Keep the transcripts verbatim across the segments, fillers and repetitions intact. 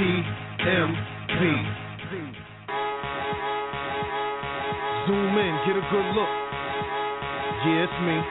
M P. Zoom in, get a good look. Yeah, it's me.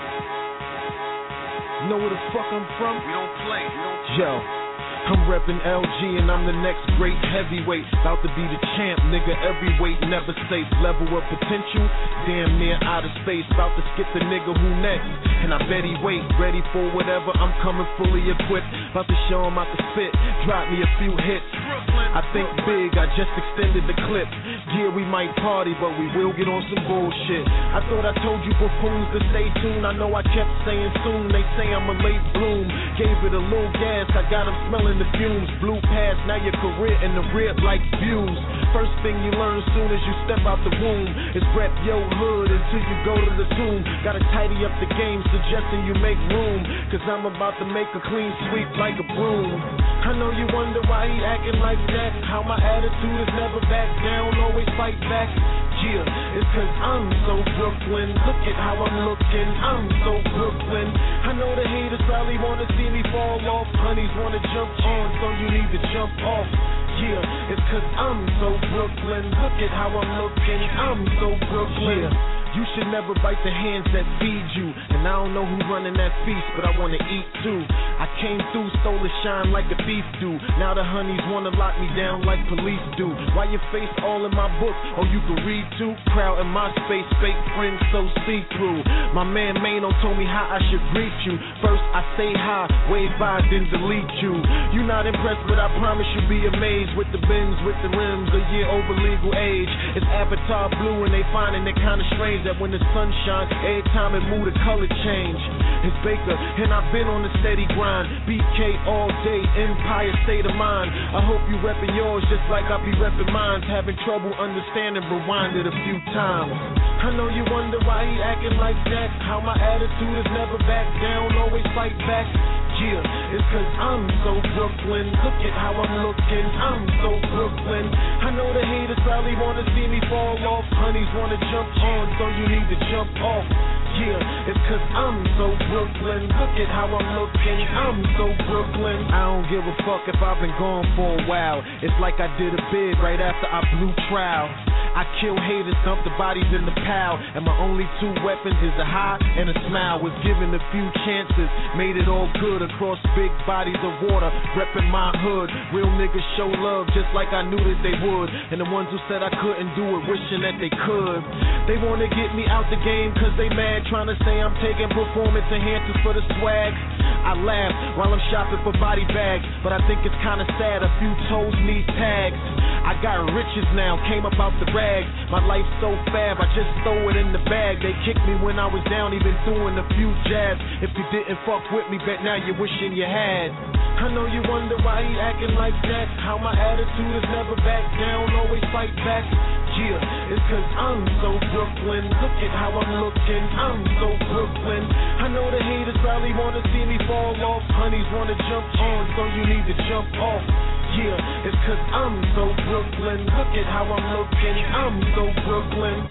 Know where the fuck I'm from? We don't play, we don't play. Yo, I'm reppin' L G and I'm the next great heavyweight. About to be the champ, nigga, every weight never safe. Level of potential, damn near out of space. About to skip the nigga who next, and I bet he wait. Ready for whatever, I'm coming fully equipped. About to show him out the spit, drop me a few hits. I think big, I just extended the clip. Yeah, we might party, but we will get on some bullshit. I thought I told you buffoons to stay tuned. I know I kept saying soon, they say I'm a late bloom. Gave it a little gas, I got them smelling the fumes. Blew past, now your career in the rear like views. First thing you learn soon as you step out the womb is rep your hood until you go to the tomb. Gotta tidy up the game, suggesting you make room, cause I'm about to make a clean sweep like a broom. I know you wonder why he acting like that. How my attitude is never back down, always fight back. Yeah, it's cause I'm so Brooklyn. Look at how I'm looking, I'm so Brooklyn. I know the haters probably wanna see me fall off. Honeys wanna jump on, so you need to jump off. Yeah, it's cause I'm so Brooklyn. Look at how I'm looking, I'm so Brooklyn. Yeah. You should never bite the hands that feed you. And I don't know who running that feast, but I wanna eat too. I came through, stole a shine like a thief do. Now the honeys wanna lock me down like police do. Why your face all in my book? Oh, you can read too? Crowd in my space, fake friends so see-through. My man Mano told me how I should greet you. First I say hi, wave by, then delete you. You not impressed, but I promise you'll be amazed. With the bins, with the rims, a year over legal age. It's Avatar blue and they finding it kinda strange that when the sun shine, every time it move the color change. It's Baker, and I've been on the steady grind. B K all day, Empire state of mind. I hope you reppin' yours just like I be reppin' mine. Having trouble understanding, rewind it a few times. I know you wonder why he acting like that. How my attitude is never back down, always fight back. Yeah, it's cause I'm so Brooklyn. Look at how I'm looking, I'm so Brooklyn. I know the haters probably wanna see me fall off. Honeys wanna jump on, so you need to jump off. Yeah, it's cause I'm so Brooklyn. Look at how I'm looking, I'm so Brooklyn. I don't give a fuck if I've been gone for a while. It's like I did a bid right after I blew trial. I kill haters, dump the bodies in the pile. And my only two weapons is a high and a smile. Was given a few chances, made it all good across big bodies of water, reppin' my hood. Real niggas show love just like I knew that they would. And the ones who said I couldn't do it, wishing that they could. They wanna get me out the game cause they mad, trying to say I'm taking performance enhancers for the swag. I laugh while I'm shopping for body bags, but I think it's kinda sad a few toes need tags. I got riches now, came up out the rags. My life's so fab, I just throw it in the bag. They kicked me when I was down, even throwing a few jabs. If you didn't fuck with me, bet now you're wishing you had. I know you wonder why he acting like that. How my attitude is never back down, always fight back. Yeah, it's cause I'm so Brooklyn. Look at how I'm looking, I'm so Brooklyn. I know the haters probably wanna see me fall off. Honeys wanna jump on, so you need to jump off. Yeah, it's cause I'm so Brooklyn. Look at how I'm looking, I'm so Brooklyn.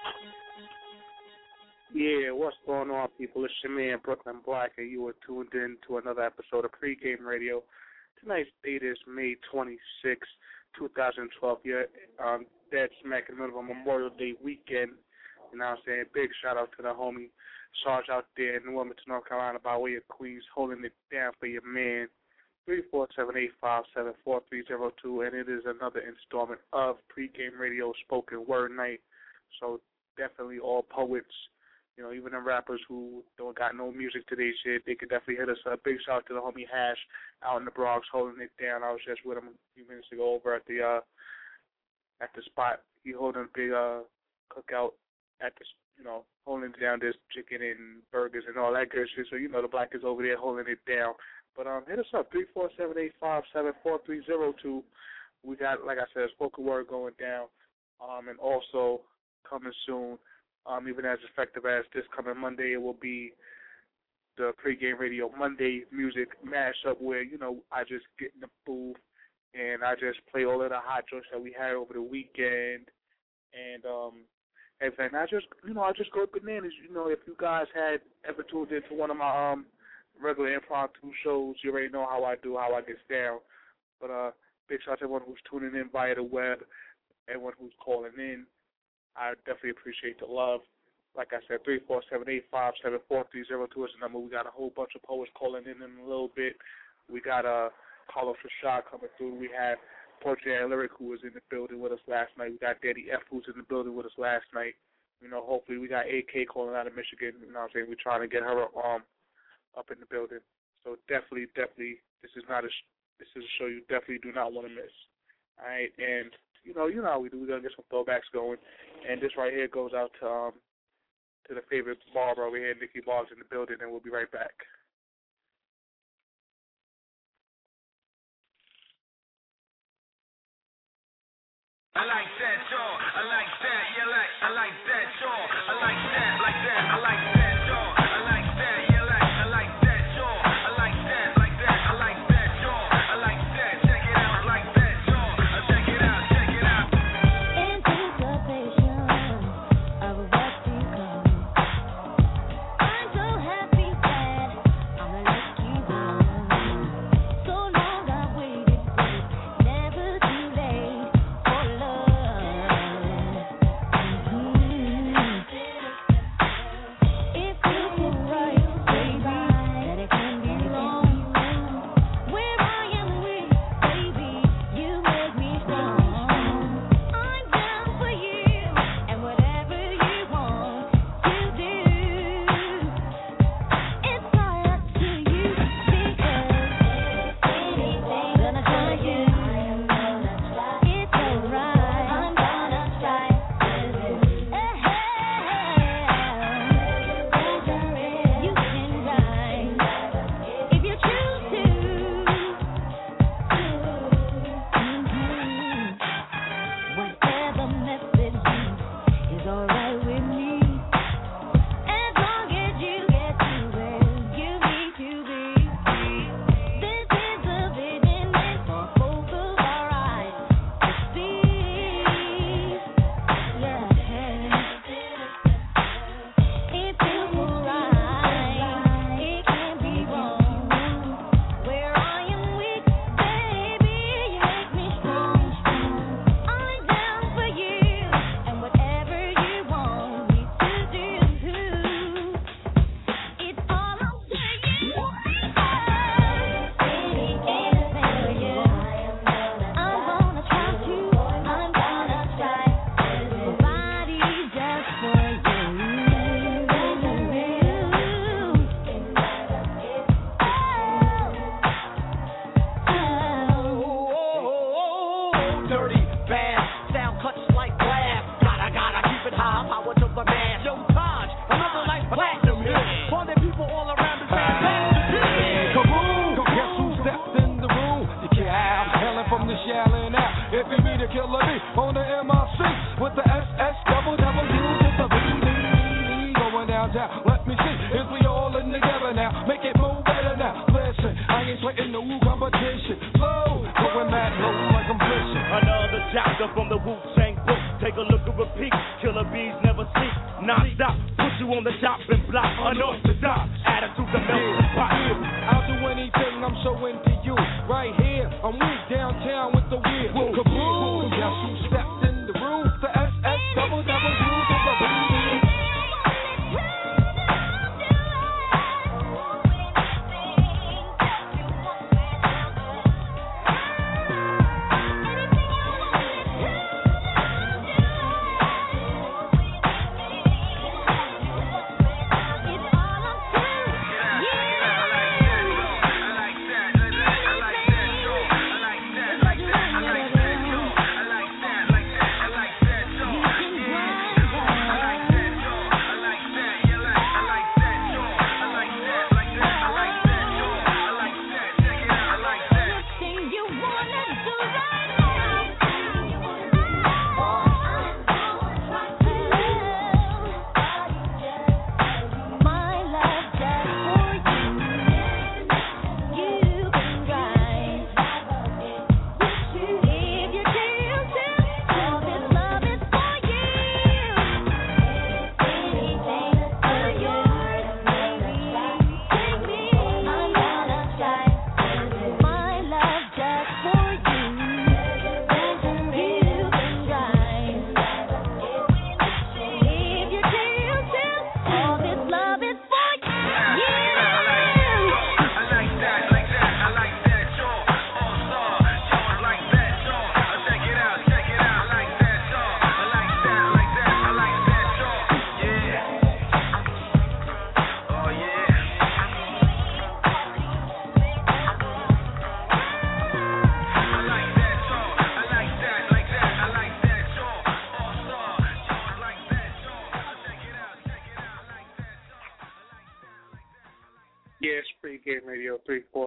Yeah, what's going on, people? It's your man, Brooklyn Black, and you are tuned in to another episode of Pregame Radio. Tonight's date is May twenty-sixth, twenty twelve. Yeah, um, dead smack in the middle of a Memorial Day weekend. You know what I'm saying? Big shout out to the homie Sarge out there in Wilmington, North Carolina, by way of Queens, holding it down for your man. three four seven, eight five seven, four three zero two, and it is another installment of Pregame Radio Spoken Word Night. So definitely all poets, you know, even the rappers who don't got no music today shit, they could definitely hit us up. Big shout out to the homie Hash out in the Bronx holding it down. I was just with him a few minutes ago over at the uh, at the spot. He holding a big uh, cookout at the, you know, holding down this chicken and burgers and all that good shit. So, you know, the black is over there holding it down. But um, hit us up, three four seven, eight five seven, four three zero two. We got, like I said, a spoken word going down. Um, and also coming soon, um, even as effective as this coming Monday, it will be the Pregame Radio Monday music mashup where, you know, I just get in the booth and I just play all of the hot jokes that we had over the weekend. And um, everything. I just, you know, I just go bananas. You know, if you guys had ever tuned into one of my um regular impromptu shows, you already know how I do, how I get down. But uh, Big shout out to everyone who's tuning in via the web, everyone who's calling in. I definitely appreciate the love. Like I said, three four seven, eight five seven, four three zero two is the number. We got a whole bunch of poets calling in in a little bit. We got uh, Carlos Rashad coming through. We have Poetry and Lyric, who was in the building with us last night. We got Daddy F, who's in the building with us last night. You know, hopefully we got A K calling out of Michigan. You know what I'm saying? We're trying to get her um, up in the building. So definitely, definitely, this is not a sh- this is a show you definitely do not want to miss. All right, and you know, you know how we do. We're gonna get some throwbacks going, and this right here goes out to um to the favorite barber over here, Nikki Boggs, in the building, and we'll be right back. I like that, y'all. I like that, yeah, like I like that, y'all. I like that, like that, I like that, y'all. I like that, yeah, like I like that, y'all. I like that, like that, I like that, y'all. I like that, check it out, I like that, y'all. Check it out, check it out. Anticipation of what's to come. I'm so happy that I'm gonna let you go. So long I've waited for it, never too late for love.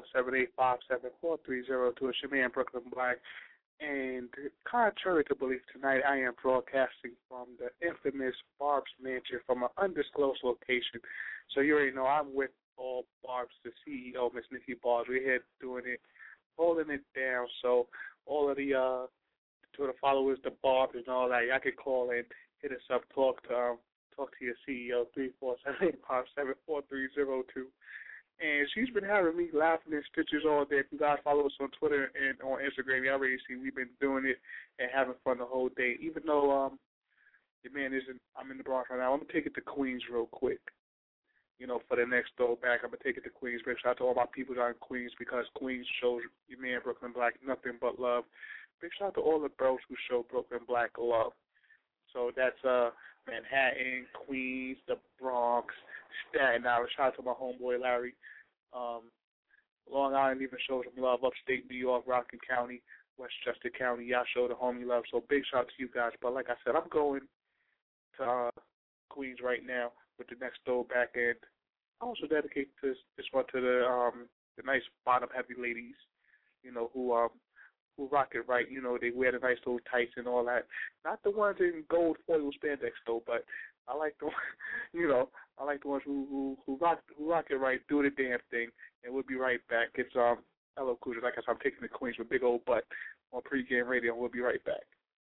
four seven, eight five seven, four three zero two. It's your man, Brooklyn Black. And contrary to belief, tonight I am broadcasting from the infamous Barb's Mansion from an undisclosed location. So you already know I'm with all Barb's, the C E O, Miss Nikki Barbs. We're here doing it, holding it down. So all of the uh, Twitter followers, the Barbs and all that, y'all can call in, hit us up, talk to um, talk to your C E O, three four seven, eight five seven, four three zero two. And she's been having me laughing in stitches all day. If you guys follow us on Twitter and on Instagram, you already see we've been doing it and having fun the whole day. Even though um, your man isn't, I'm in the Bronx right now, I'm going to take it to Queens real quick. You know, for the next throwback, I'm going to take it to Queens. Big shout out to all my people down in Queens because Queens shows your man Brooklyn Black nothing but love. Big shout out to all the bros who show Brooklyn Black love. So that's uh, Manhattan, Queens, the Bronx, Staten Island. Shout out to my homeboy Larry. Um, Long Island even shows some love. Upstate New York, Rockland County, Westchester County, y'all show the homie love. So big shout out to you guys. But like I said, I'm going to uh, Queens right now with the next throwback, and I also dedicate this this one to the um the nice bottom heavy ladies, you know, who um who rock it right. You know, they wear the nice little tights and all that. Not the ones in gold foil spandex though, but I like the, you know, I like the ones who who who rock who rock it right, do the damn thing, and we'll be right back. It's um L O Cool J. Like I said, I'm taking the Queens with Big Old Butt on pregame radio. We'll be right back.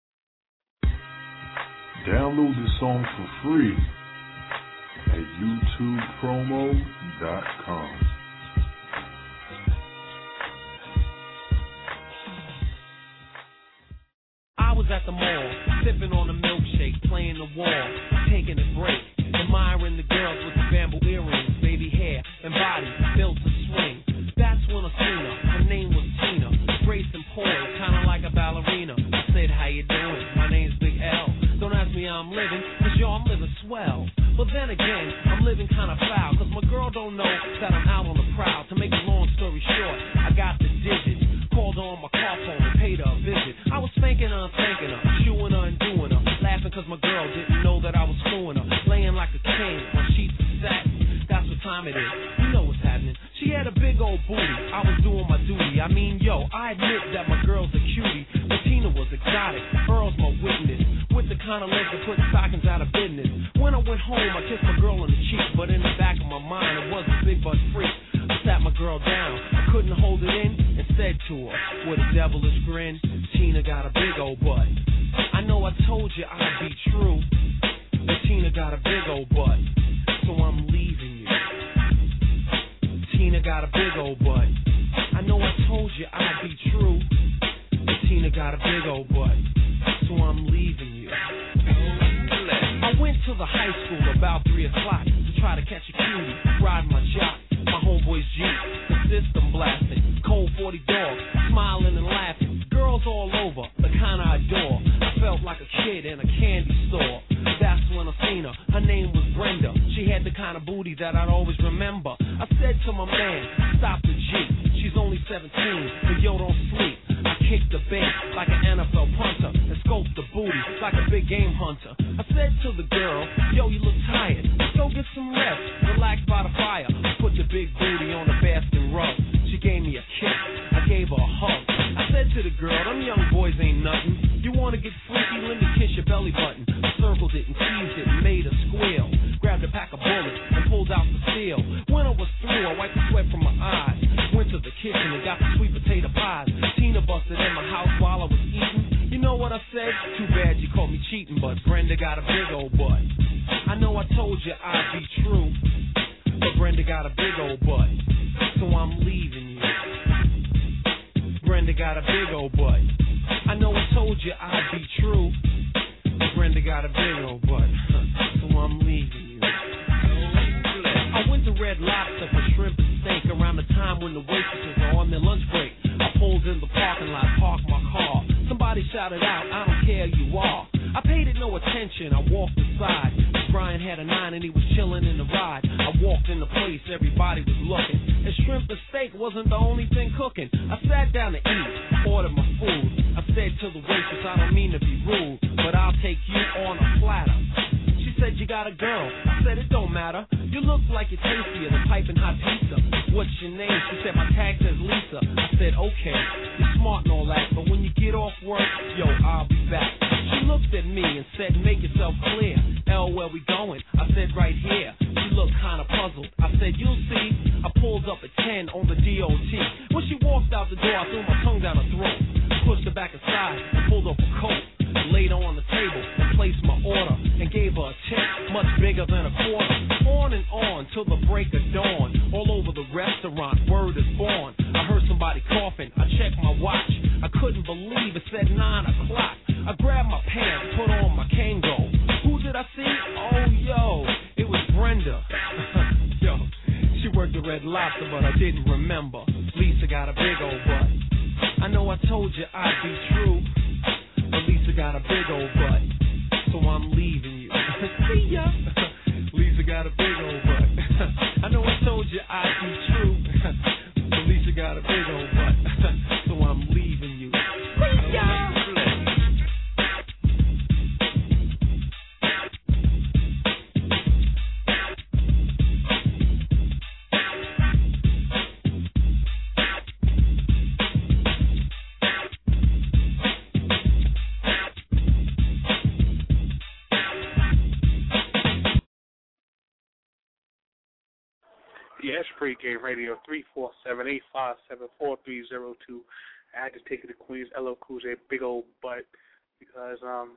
Download the song for free at youtube promo dot com. I was at the mall, sipping on a milkshake, playing the wall, taking a break, admiring the girls with the bamboo earrings, baby hair, and body built to swing. That's when I seen her. Her name was Tina, grace and poise, kind of like a ballerina. I said, how you doing? My name's Big L. Don't ask me how I'm living, cause yo, I'm living swell. But then again, I'm living kind of foul, cause my girl don't know that I'm out on the prowl. To make a long story short, I got the digits, called on my car phone and paid her a visit. I was spanking her and thanking her, chewing her and doing her, laughing cause my girl didn't know that I was screwing her, laying like a king on sheets of satin. That's what time it is, you know what's happening. She had a big old booty, I was doing my duty. I mean, yo, I admit that my girl's a cutie, but Tina was exotic, Earl's my witness, with the kind of legs that put stockings out of business. When I went home, I kissed my girl on the cheek, but in the back of my mind, it was a big butt freak. I sat my girl down, I couldn't hold it in, and said to her, with a devilish grin, Tina got a big old butt. I know I told you I'd be true, but Tina got a big old butt, so I'm leaving you. Tina got a big old butt. I know I told you I'd be true, but Tina got a big old butt, so I'm leaving you. I went to the high school about three o'clock to try to catch a cutie, ride my jock, my homeboy's Jeep, the system blasting, cold forty dogs, smiling and laughing, girls all over, the kind I adore. I felt like a kid in a candy store. That's when I seen her. Her name was Brenda. She had the kind of booty that I'd always remember. I said to my man, stop the Jeep. She's only seventeen, but yo, don't sleep. I kicked the bait like an N F L punter and scoped the booty like a big game hunter. I said to the girl, yo, you look tired. Let's go get some rest. Relax by the fire. I put the big booty on the basket rug. She gave me a kiss. I gave her a hug. I said to the girl, them young boys ain't nothing. You wanna get freaky? Let me kiss your belly button. I circled it and teased it and made her squeal. Grabbed a pack of bullets and pulled out the steel. When I was through, I wiped the sweat from my eyes. Went to the kitchen and got the sweet potato pies. Tina busted in my house while I was eating. You know what I said? Too bad you caught me cheating, but Brenda got a big old butt. I know I told you I'd be true, but Brenda got a big old butt, so I'm leaving you. Brenda got a big old butt. I know I told you I'd be true, but Brenda got a big old butt, so I'm leaving you. I went to Red Lobster for shrimp and steak around the time when the waitresses are on their lunch break. I pulled in the parking lot, parked my car. Somebody shouted out, I don't care, you are. I paid it no attention, I walked inside. Brian had a nine and he was chilling in the ride. I walked in the place, everybody was looking. And shrimp and steak wasn't the only thing cooking. I sat down to eat, ordered my food. I said to the waitress, I don't mean to be rude, but I'll take you on a platter. She said you got a girl. I said it don't matter. You look like you're tastier than piping hot pizza. What's your name? She said my tag says Lisa. I said okay, you're smart and all that, but when you get off work, yo, I'll be back. She looked at me and said, make yourself clear. L, where we going? I said right here. She looked kinda puzzled. I said you'll see. I pulled up at ten on the D O T. When she walked out the door, I threw my tongue down her throat, pushed her back aside and pulled up a coat, laid her on the table and placed my order and gave her a tip much bigger than a quarter. On and on till the break of dawn. All over the restaurant, word is born. I heard somebody coughing. I checked my watch. I couldn't believe it said nine o'clock. I grabbed my pants, put on my Kango. Who did I see? Oh, yo, it was Brenda. Yo, she worked at Red Lobster, but I didn't remember. Lisa got a big old butt. I know I told you I'd be true, but Lisa got a big old butt, so I'm leaving you. See ya. Lisa got a big old butt. I know I told you I'd be true, but Lisa got a big old butt, so I'm leaving you. See ya. Yes, pregame radio, three four seven, eight five seven, four three zero two. I had to take it to Queens, L L Cool J, big old butt, because um,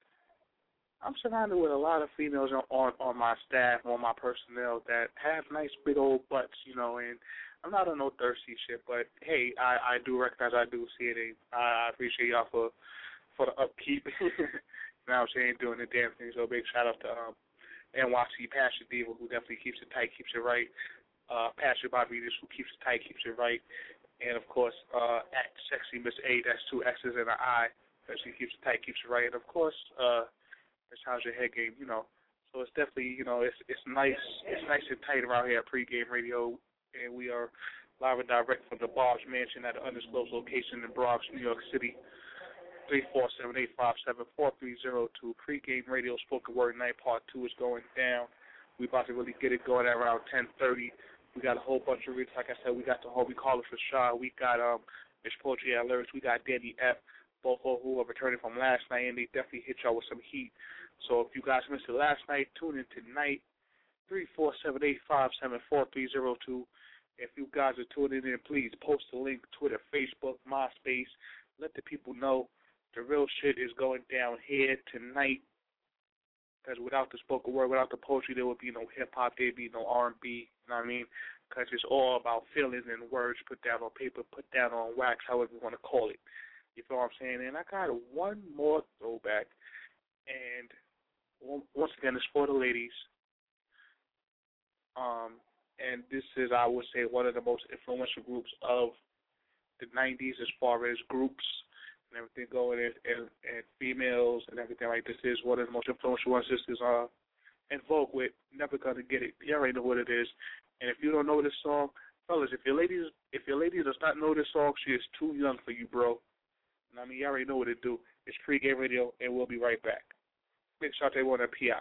I'm surrounded with a lot of females on, on, on my staff, on my personnel that have nice big old butts, you know, and I'm not on no thirsty shit, but hey, I, I do recognize, I do see it, and I, I appreciate y'all for, for the upkeep, you know what I'm saying, doing the damn thing, so big shout out to um, N Y C Passion Diva, who definitely keeps it tight, keeps it right. Uh, Pastor Barbados, who keeps it tight, keeps it right, and of course, uh, at Sexy Miss A, that's two X's and an I, that she keeps it tight, keeps it right, and of course, uh, that's how's your head game, you know. So it's definitely, you know, it's it's nice, it's nice and tight around here at Pregame Radio, and we are live and direct from the Bob's Mansion at an undisclosed location in Bronx, New York City. Three four seven eight five seven four three zero two. Pregame Radio Spoken Word Night Part Two is going down. We about to really get it going at around ten thirty. We got a whole bunch of reads. Like I said, we got the whole, we call it for Shaw. We got um, Miss Poetry and Lyrics. We got Danny F. Both of who are returning from last night, and they definitely hit y'all with some heat. So if you guys missed it last night, tune in tonight. three four seven eight five seven four three zero two. If you guys are tuning in, please post the link, Twitter, Facebook, MySpace. Let the people know the real shit is going down here tonight. Because without the spoken word, without the poetry, there would be no hip-hop, there would be no R and B, you know what I mean? Because it's all about feelings and words put down on paper, put down on wax, however you want to call it. You feel what I'm saying? And I got one more throwback. And once again, it's for the ladies. Um, and this is, I would say, one of the most influential groups of the nineties as far as groups and everything going, and, and, and females and everything like this. Is one of the most influential ones. This is uh, in vogue with Never Gonna Get It. You already know what it is. And if you don't know this song, fellas, if your ladies if your lady does not know this song, she is too young for you, bro. And I mean, you already know what it do. It's Pregame Radio, and we'll be right back. Big shout out to everyone at P I.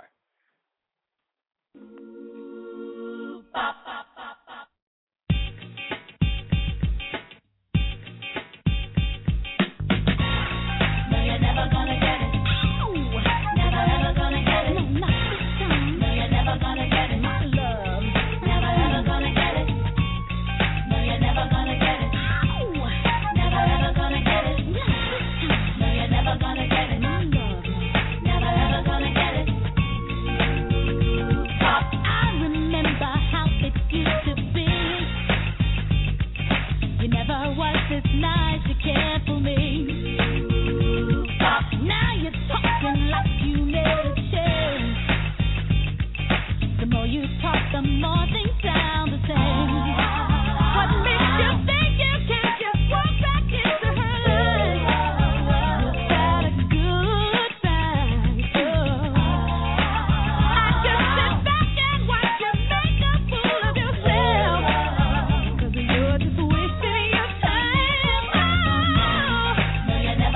Never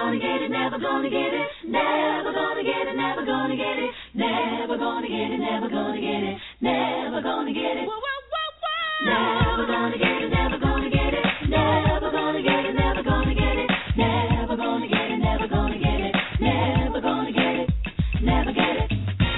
gonna get it, never gonna get it, never gonna get it, never gonna get it, never gonna get it, never gonna get it, never gonna get it, never gonna get it, never gonna get it, never gonna get it, never gonna get it, never gonna get it, never gonna get it, never gonna get it, never get it.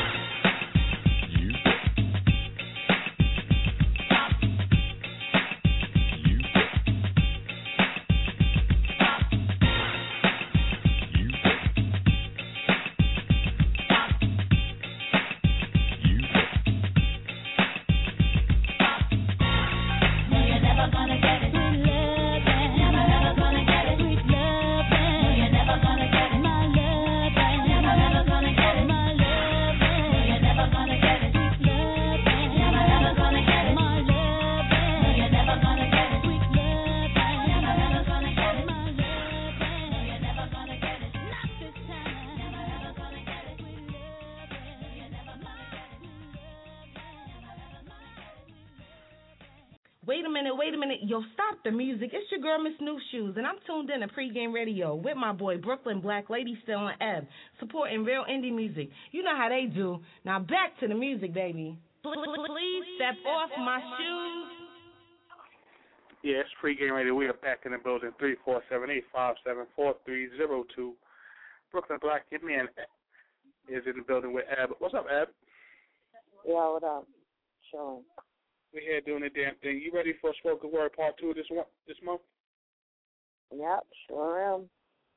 Wait a minute, wait a minute. Yo, stop the music. It's your girl, Miss New Shoes, and I'm tuned in to Pregame Radio with my boy, Brooklyn Black Lady, still on Ebb, supporting real indie music. You know how they do. Now back to the music, baby. Please step off my shoes. Yeah, it's Pregame Radio. We are back in the building. three four seven, eight five seven, four three zero two. Brooklyn Black, your man is in the building with Ebb. What's up, Ebb? Yeah, what up? Chilling. We're here doing the damn thing. You ready for Spoken Word Part Two this one, this month? Yep, sure am.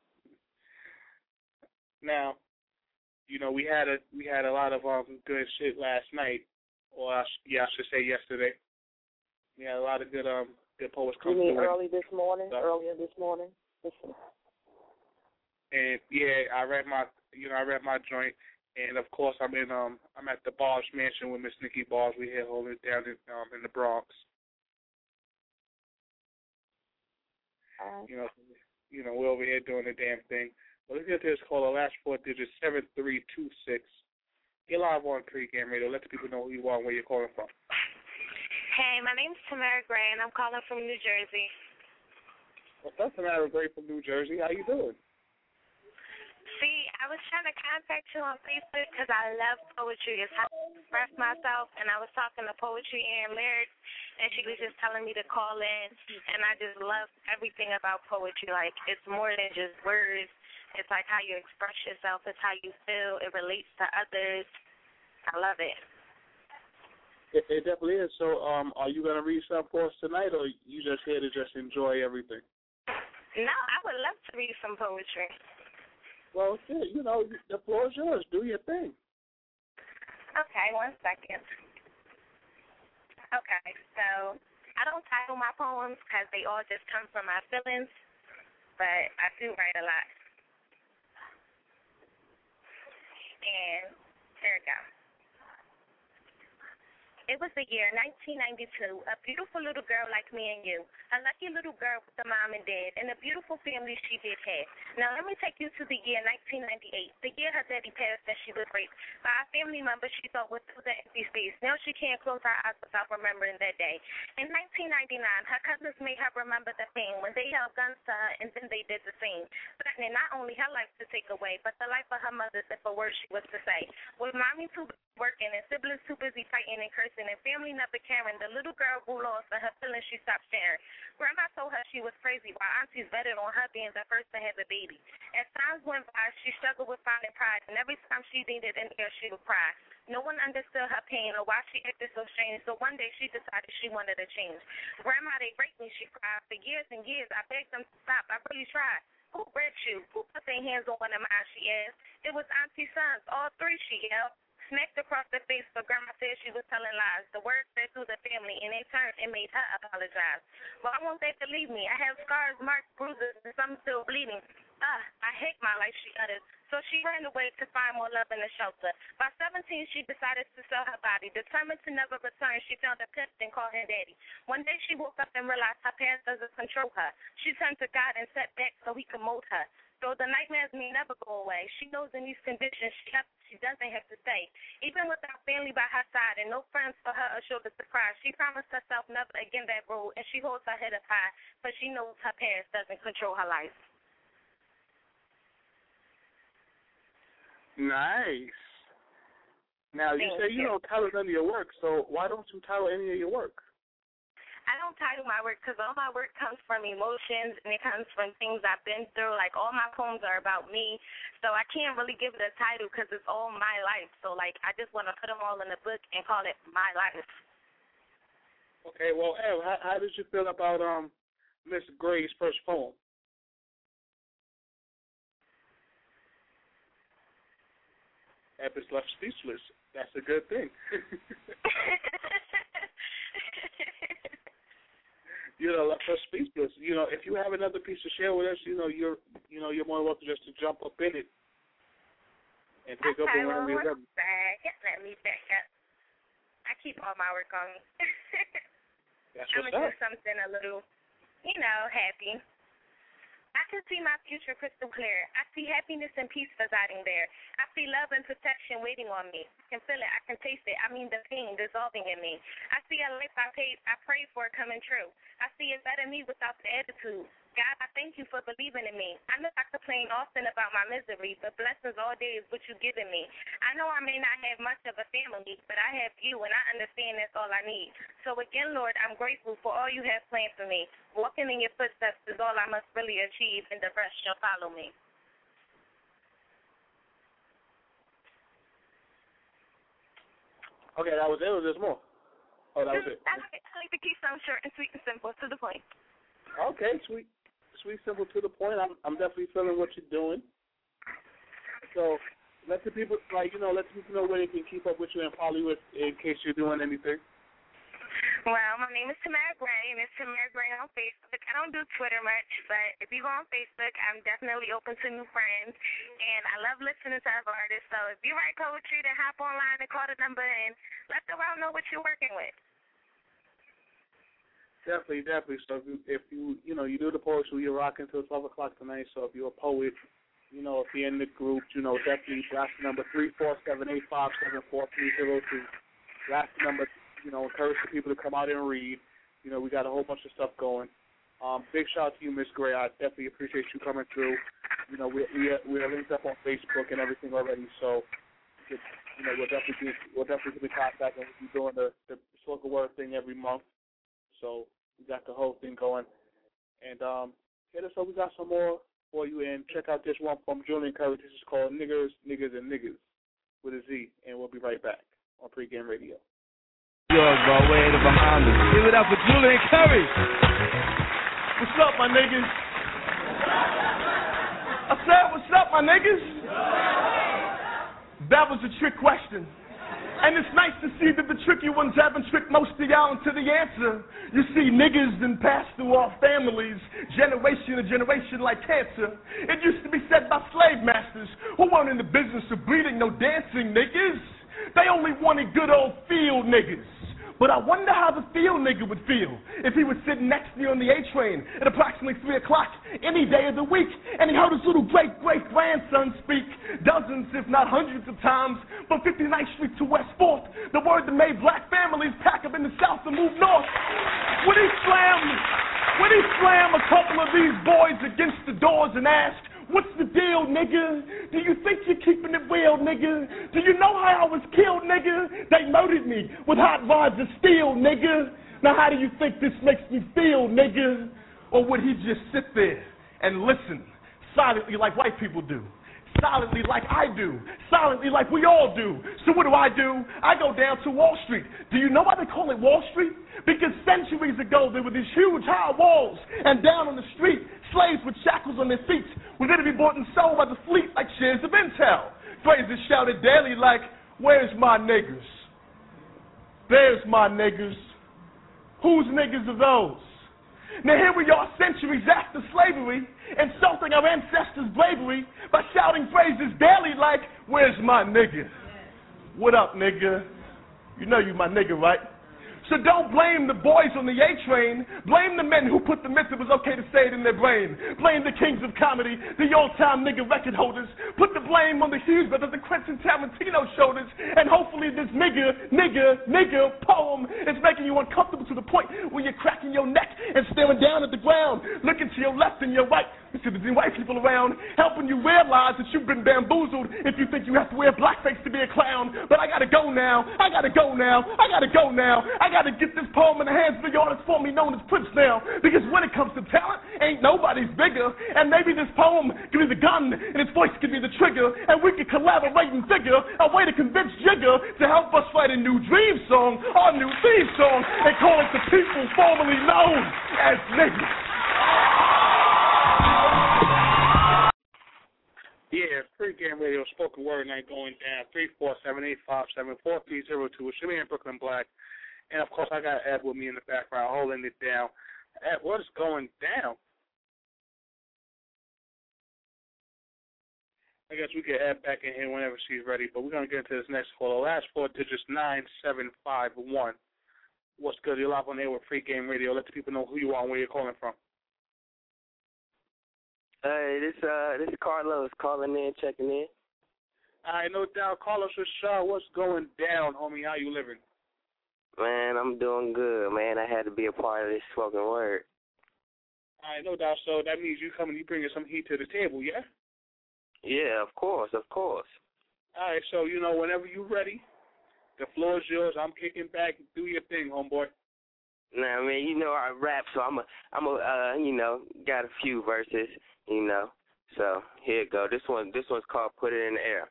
Now, you know, we had a we had a lot of um good shit last night, or I sh- yeah, I should say yesterday. We had a lot of good um good poets come You mean through. early this morning? Stuff. Earlier this morning? Listen. And yeah, I read my you know I read my joint. And of course, I'm in um I'm at the Bars Mansion with Miss Nikki Bars. We here holding it down in um in the Bronx. Uh, You know, you know we're over here doing the damn thing. Well, let's get to this call. The last four digits seven three two six. You're live on Pregame Radio. Let the people know who you are and where you're calling from. Hey, my name's Tamara Gray, and I'm calling from New Jersey. What's up, Tamara Gray from New Jersey? How you doing? See, I was trying to contact you on Facebook because I love poetry. It's how I express myself, and I was talking to Poetry and Lyrics, and she was just telling me to call in, and I just love everything about poetry. Like, it's more than just words. It's like how you express yourself. It's how you feel. It relates to others. I love it. It, it definitely is. So, um, are you going to read some for us tonight, or you just here to just enjoy everything? No, I would love to read some poetry. Well, shit, you know, the floor is yours. Do your thing. Okay, one second. Okay, so I don't title my poems because they all just come from my feelings, but I do write a lot. And here we go. It was the year nineteen ninety-two, a beautiful little girl like me and you, a lucky little girl with a mom and dad, and a beautiful family she did have. Now let me take you to the year nineteen ninety-eight, the year her daddy passed and she was raped by a family member she thought would fill the empty space. Now she can't close her eyes without remembering that day. In nineteen ninety-nine, her cousins made her remember the pain when they held guns to her and then they did the same, threatening not only her life to take away, but the life of her mother's if a word she was to say. With mommy too busy working and siblings too busy fighting and cursing, and family never caring, the little girl grew lost and her feelings she stopped sharing. Grandma told her she was crazy while aunties betted on her being the first to have a baby. As times went by, she struggled with finding pride, and every time she needed an ear, she would cry. No one understood her pain or why she acted so strange, so one day she decided she wanted to change. Grandma, they raped me, she cried. For years and years, I begged them to stop. I really tried. Who raped you? Who put their hands on one of mine, she asked. It was Auntie's sons, all three, she yelled. Smacked across the face, but Grandma said she was telling lies. The word spread through the family, and in turn, it made her apologize. Why won't they believe me? I have scars, marks, bruises, and some still bleeding. Ah, I hate my life, she uttered. So she ran away to find more love in the shelter. By seventeen, she decided to sell her body. Determined to never return, she found a pimp and called him daddy. One day she woke up and realized her parents doesn't control her. She turned to God and sat back so he could mold her. So the nightmares may never go away. She knows in these conditions she has, she doesn't have to stay. Even without family by her side and no friends for her or shoulder to cry, she promised herself never again that road, and she holds her head up high, but she knows her parents doesn't control her life. Nice. Now, you Thank say you you. don't title none of your work, so why don't you title any of your work? I don't title my work because all my work comes from emotions and it comes from things I've been through. Like, all my poems are about me, so I can't really give it a title because it's all my life. So, like, I just want to put them all in a book and call it My Life. Okay, well, Ev, how, how did you feel about um Miss Gray's first poem? Ev is left speechless. That's a good thing. You know, left her speechless. You know, if you have another piece to share with us, you know, you're, you know, you're more than welcome just to jump up in it and pick up Okay, on well, where one we're back. Let me back up. I keep all my work on me. That's I'm what's going to up. do something a little, you know, happy. I can see my future crystal clear. I see happiness and peace residing there. I see love and protection waiting on me. I can feel it. I can taste it. I mean the pain dissolving in me. I see a life I paid, I prayed for coming true. I see a better me without the attitude. God, I thank you for believing in me. I know I complain often about my misery, but blessings all day is what you've given me. I know I may not have much of a family, but I have you, and I understand that's all I need. So again, Lord, I'm grateful for all you have planned for me. Walking in your footsteps is all I must really achieve, and the rest shall follow me. Okay, that was it, or there's more? Oh, that was it. I like, I like to keep something short and sweet and simple, to the point. Okay, sweet. Sweet, simple, to the point. I'm I'm definitely feeling what you're doing. So let the people, like, you know, let the people know where they can keep up with you and follow you in case you're doing anything. Well, my name is Tamara Gray, and it's Tamara Gray on Facebook. I don't do Twitter much, but if you go on Facebook, I'm definitely open to new friends, and I love listening to other artists. So if you write poetry, then hop online and call the number and let the world know what you're working with. Definitely, definitely. So if you, if you, you know, you do the poetry, you're rocking till twelve o'clock tonight. So if you're a poet, you know, if you're in the group, you know, definitely that's the number three four seven eight five seven four three zero two. That's the number. You know, encourage the people to come out and read. You know, we got a whole bunch of stuff going. Um, big shout out to you, Miss Gray. I definitely appreciate you coming through. You know, we we we're linked up on Facebook and everything already. So, you know, we'll definitely be, we'll definitely be contacting. We'll be doing the the spoken word thing every month. So we got the whole thing going. And um, hit us up. We got some more for you. And check out this one from Julian Curry. This is called Niggers, Niggers, and Niggers with a Z. And we'll be right back on Pregame Radio. Yours, bro, way to behind us. Give it up for Julian Curry. What's up, my niggas? I said, what's up, my niggas? That was a trick question. And it's nice to see that the tricky ones haven't tricked most of y'all into the answer. You see, niggas done passed through our families, generation to generation like cancer. It used to be said by slave masters who weren't in the business of breeding no dancing niggas. They only wanted good old field niggas. But I wonder how the field nigga would feel if he was sitting next to you on the A-train at approximately three o'clock any day of the week, and he heard his little great-great-grandson speak dozens, if not hundreds of times from fifty-ninth Street to West fourth, the word that made black families pack up in the South and move north. Would he slam, would he slam a couple of these boys against the doors and ask, what's the deal, nigga? Do you think you're keeping it real, nigga? Do you know how I was killed, nigga? They murdered me with hot rods of steel, nigga. Now how do you think this makes me feel, nigga? Or would he just sit there and listen silently like white people do? Silently like I do, silently like we all do. So what do I do? I go down to Wall Street. Do you know why they call it Wall Street? Because centuries ago there were these huge high walls, and down on the street, slaves with shackles on their feet were going to be bought and sold by the fleet like shares of intel. Phrases shouted daily like, where's my niggers? There's my niggers. Whose niggers are those? Now here we are centuries after slavery, insulting our ancestors' bravery by shouting phrases daily like, where's my nigga? What up, nigga? You know you my nigga, right? So don't blame the boys on the A-train. Blame the men who put the myth it was okay to say it in their brain. Blame the kings of comedy, the old-time nigga record holders. Put the blame on the Hughes brothers, the Quentin Tarantino shoulders. And hopefully this nigga, nigga, nigga poem is making you uncomfortable to the point where you're cracking your neck and staring down at the ground, looking to your left and your right. because there's white people around helping you realize that you've been bamboozled if you think you have to wear blackface to be a clown. But I gotta go now, I gotta go now, I gotta go now. I gotta get this poem in the hands of the artist formerly known as Prince now. Because when it comes to talent, ain't nobody's bigger. And maybe this poem can be the gun and its voice can be the trigger. And we can collaborate and figure a way to convince Jigger to help us write a new dream song, our new theme song, and call it the people formerly known as niggas. Yeah, pregame radio, spoken word night going down. three four seven, eight five seven, four three zero two. It's Jimmy and Brooklyn Black. And, of course, I got Ed with me in the background holding it down. Ed, what's going down? I guess we can add back in here whenever she's ready, but we're going to get into this next call. The last four digits, nine seven five one. What's good? You're live on the air with Pregame Radio. Let the people know who you are and where you're calling from. Hey, this uh, this is Carlos calling in, checking in. All right, no doubt. Carlos Rashad, what's going down, homie? How you living? Man, I'm doing good, man. I had to be a part of this spoken word. All right, no doubt. So that means you coming, you bringing some heat to the table, yeah? Yeah, of course, of course. All right, so, you know, whenever you're ready, the floor is yours. I'm kicking back. Do your thing, homeboy. Nah, I mean, you know I rap, so I'm a, I'm a, uh, you know, got a few verses, you know. So here you go. This one, this one's called "Put It in the Air."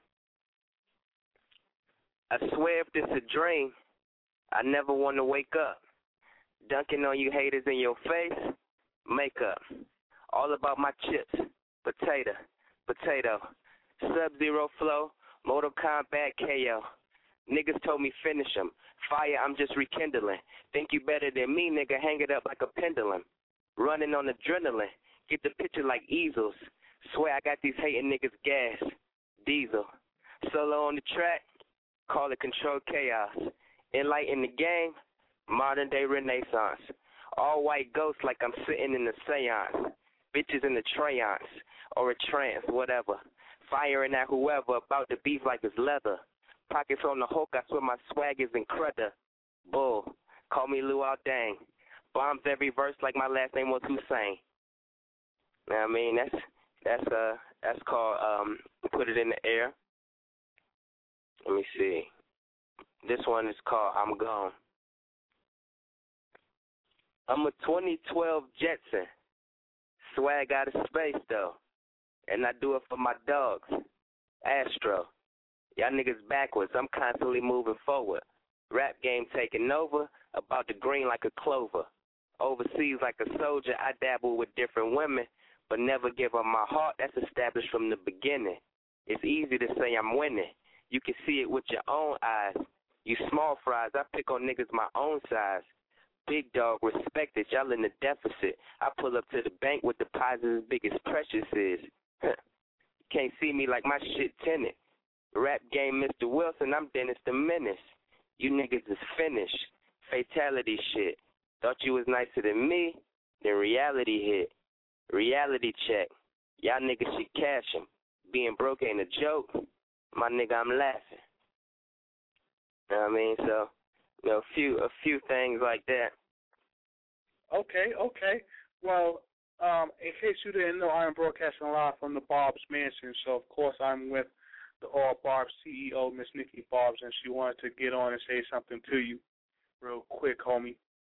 I swear, if this a dream, I never want to wake up. Dunking on you haters in your face, makeup. All about my chips, potato, potato. Sub-Zero flow, Mortal Kombat K O. Niggas told me finish 'em. Fire, I'm just rekindling. Think you better than me, nigga, hang it up like a pendulum. Running on adrenaline, get the picture like easels. Swear I got these hating niggas gas. Diesel. Solo on the track, call it controlled chaos. Enlighten the game, modern day renaissance. All white ghosts like I'm sitting in a seance. Bitches in the trance, or a trance, whatever. Firing at whoever, about to beef like it's leather. Pockets on the hook, I swear my swag is incredible. Bull, call me Luau Dang. Bombs every verse like my last name was Hussein. Now, I mean, that's that's uh that's called um Put It in the Air. Let me see. This one is called I'm Gone. I'm a twenty twelve Jetson. Swag out of space though, and I do it for my dogs. Astro. Y'all niggas backwards, I'm constantly moving forward. Rap game taking over, about to green like a clover. Overseas like a soldier, I dabble with different women, but never give up my heart, that's established from the beginning. It's easy to say I'm winning. You can see it with your own eyes. You small fries, I pick on niggas my own size. Big dog, respect it, y'all in the deficit. I pull up to the bank with deposits as big as Precious is. Can't see me like my shit tinted. Rap game Mister Wilson, I'm Dennis the Menace. You niggas is finished. Fatality shit. Thought you was nicer than me, then reality hit. Reality check. Y'all niggas should cash 'em. Being broke ain't a joke. My nigga, I'm laughing. You know what I mean? So, you know, a few, a few things like that. Okay, okay. Well, um, in case you didn't know, I am broadcasting live from the Barb's Mansion. So, of course, I'm with the All Barb's C E O, Miss Nikki Barb's, and she wanted to get on and say something to you real quick, homie.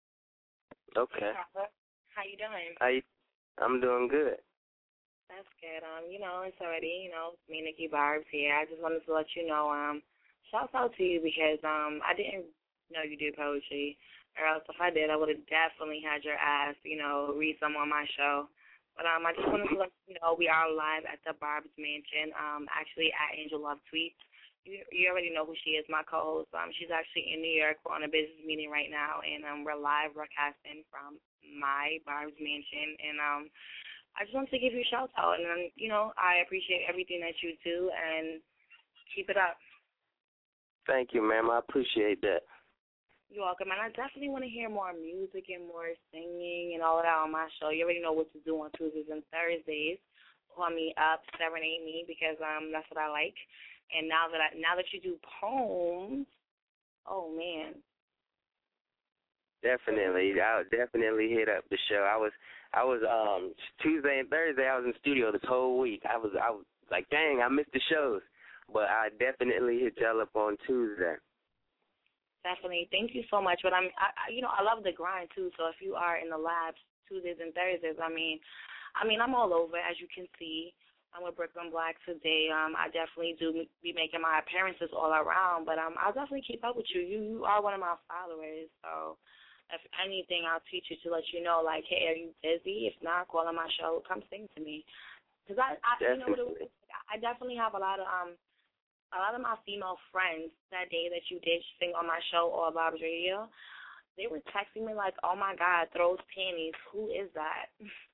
Okay. How you doing? I, I'm doing good. That's good. Um, you know, it's already, you know, me, Nikki Barb's here. I just wanted to let you know, um, shouts out to you because um, I didn't know you do poetry, or else if I did, I would have definitely had your ass, you know, read some on my show. But um, I just wanted to let you know we are live at the Barb's Mansion, um, actually at Angel Love Tweets. You, you already know who she is, my co-host. Um, she's actually in New York. We're on a business meeting right now, and um, we're live broadcasting from my Barb's Mansion. And um, I just wanted to give you a shout out, and um, you know, I appreciate everything that you do, and keep it up. Thank you, ma'am. I appreciate that. You're welcome, and I definitely want to hear more music and more singing and all of that on my show. You already know what to do on Tuesdays and Thursdays. Call me up, serenade me, because um that's what I like. And now that I now that you do poems, oh man, Definitely, I would definitely hit up the show. I was, I was um Tuesday and Thursday. I was in the studio this whole week. I was, I was like, dang, I missed the shows, but I definitely hit y'all up on Tuesday. Definitely, thank you so much. But I'm, I, I- you know, I love the grind too. So if you are in the labs Tuesdays and Thursdays, I mean, I mean, I'm all over, as you can see. I'm with Brooklyn Black today. Um, I definitely do be making my appearances all around, but um, I'll definitely keep up with you. You, you are one of my followers, so if anything, I'll teach you to let you know, like, hey, are you busy? If not, call on my show. Come sing to me, because I, I you know what it was? I definitely have a lot of um, a lot of my female friends that day that you did sing on my show or Bob's Radio. They were texting me like, oh my God, throws panties. Who is that?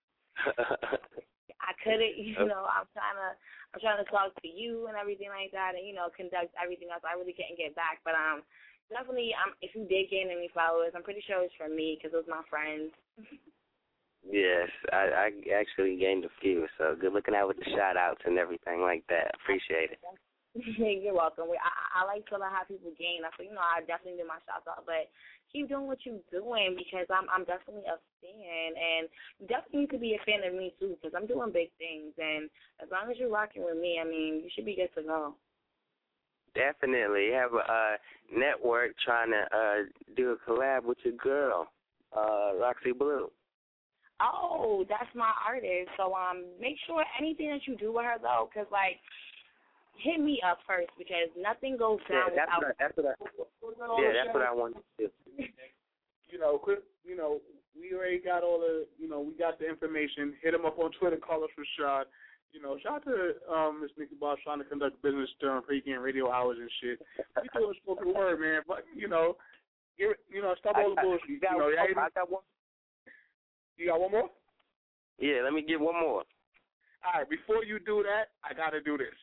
I couldn't, you know, I'm trying to, I'm trying to talk to you and everything like that, and you know, conduct everything else. I really couldn't get back, but um, definitely, um, if you did gain any followers, I'm pretty sure it's from me because it was my friends. Yes, I, I actually gained a few, so good looking out with the shout outs and everything like that. Appreciate it. You're welcome. We, I, I like to let how people gain. I feel, you know, I definitely do my shout out, but keep doing what you're doing because I'm I'm definitely a fan, and you definitely need to be a fan of me too because I'm doing big things, and as long as you're rocking with me, I mean, you should be good to go. Definitely. You have a uh, network trying to uh, do a collab with your girl, uh, Roxy Blue. Oh, that's my artist. So um, make sure anything that you do with her though, because like. Hit me up first because nothing goes down yeah, that's without. What I, that's what I, yeah, that's what I want to do. You know, quick. You know, we already got all the. You know, we got the information. Hit him up on Twitter. Call us Rashad. You know, shout out to um, Miss Nikki Boss trying to conduct business during pregame radio hours and shit. We doing spoken word, man. But you know, you you know, stop all the bullshit. You, got, know, I got, I got one. You got one more? Yeah, let me get one more. All right, before you do that, I gotta do this.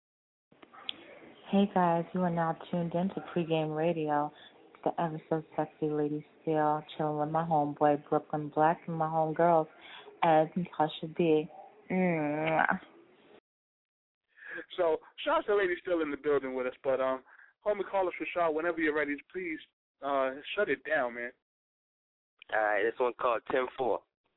Hey guys, you are now tuned in to Pregame Radio. It's the ever so sexy Lady Steele, chilling with my homeboy Brooklyn Black and my homegirls, Ed and Tasha B. Mm. So, shout out to Lady Steele in the building with us, but um, homie, call us Rashad whenever you're ready. Please uh, shut it down, man. All right, this one called ten four.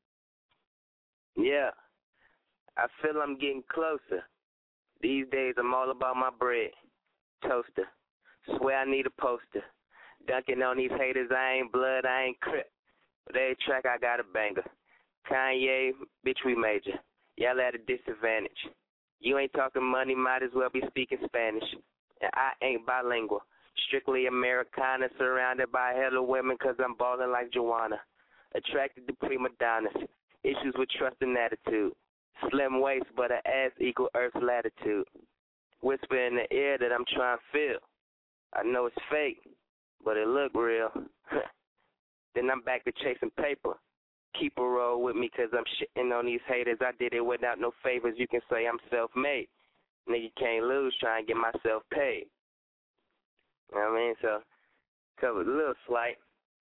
Yeah, I feel I'm getting closer. These days I'm all about my bread. Toaster. Swear I need a poster. Dunking on these haters, I ain't blood, I ain't crip. But every track I got a banger. Kanye, bitch, we major. Y'all at a disadvantage. You ain't talking money, might as well be speaking Spanish. And I ain't bilingual. Strictly Americana, surrounded by hella women cause I'm ballin' like Joanna. Attracted to prima donnas. Issues with trust and attitude. Slim waist, but her ass equal Earth's latitude. Whisper in the air that I'm trying to feel. I know it's fake, but it look real. Then I'm back to chasing paper. Keep a roll with me because I'm shitting on these haters. I did it without no favors. You can say I'm self-made. Nigga can't lose trying to get myself paid. You know what I mean? So, covered a little slight.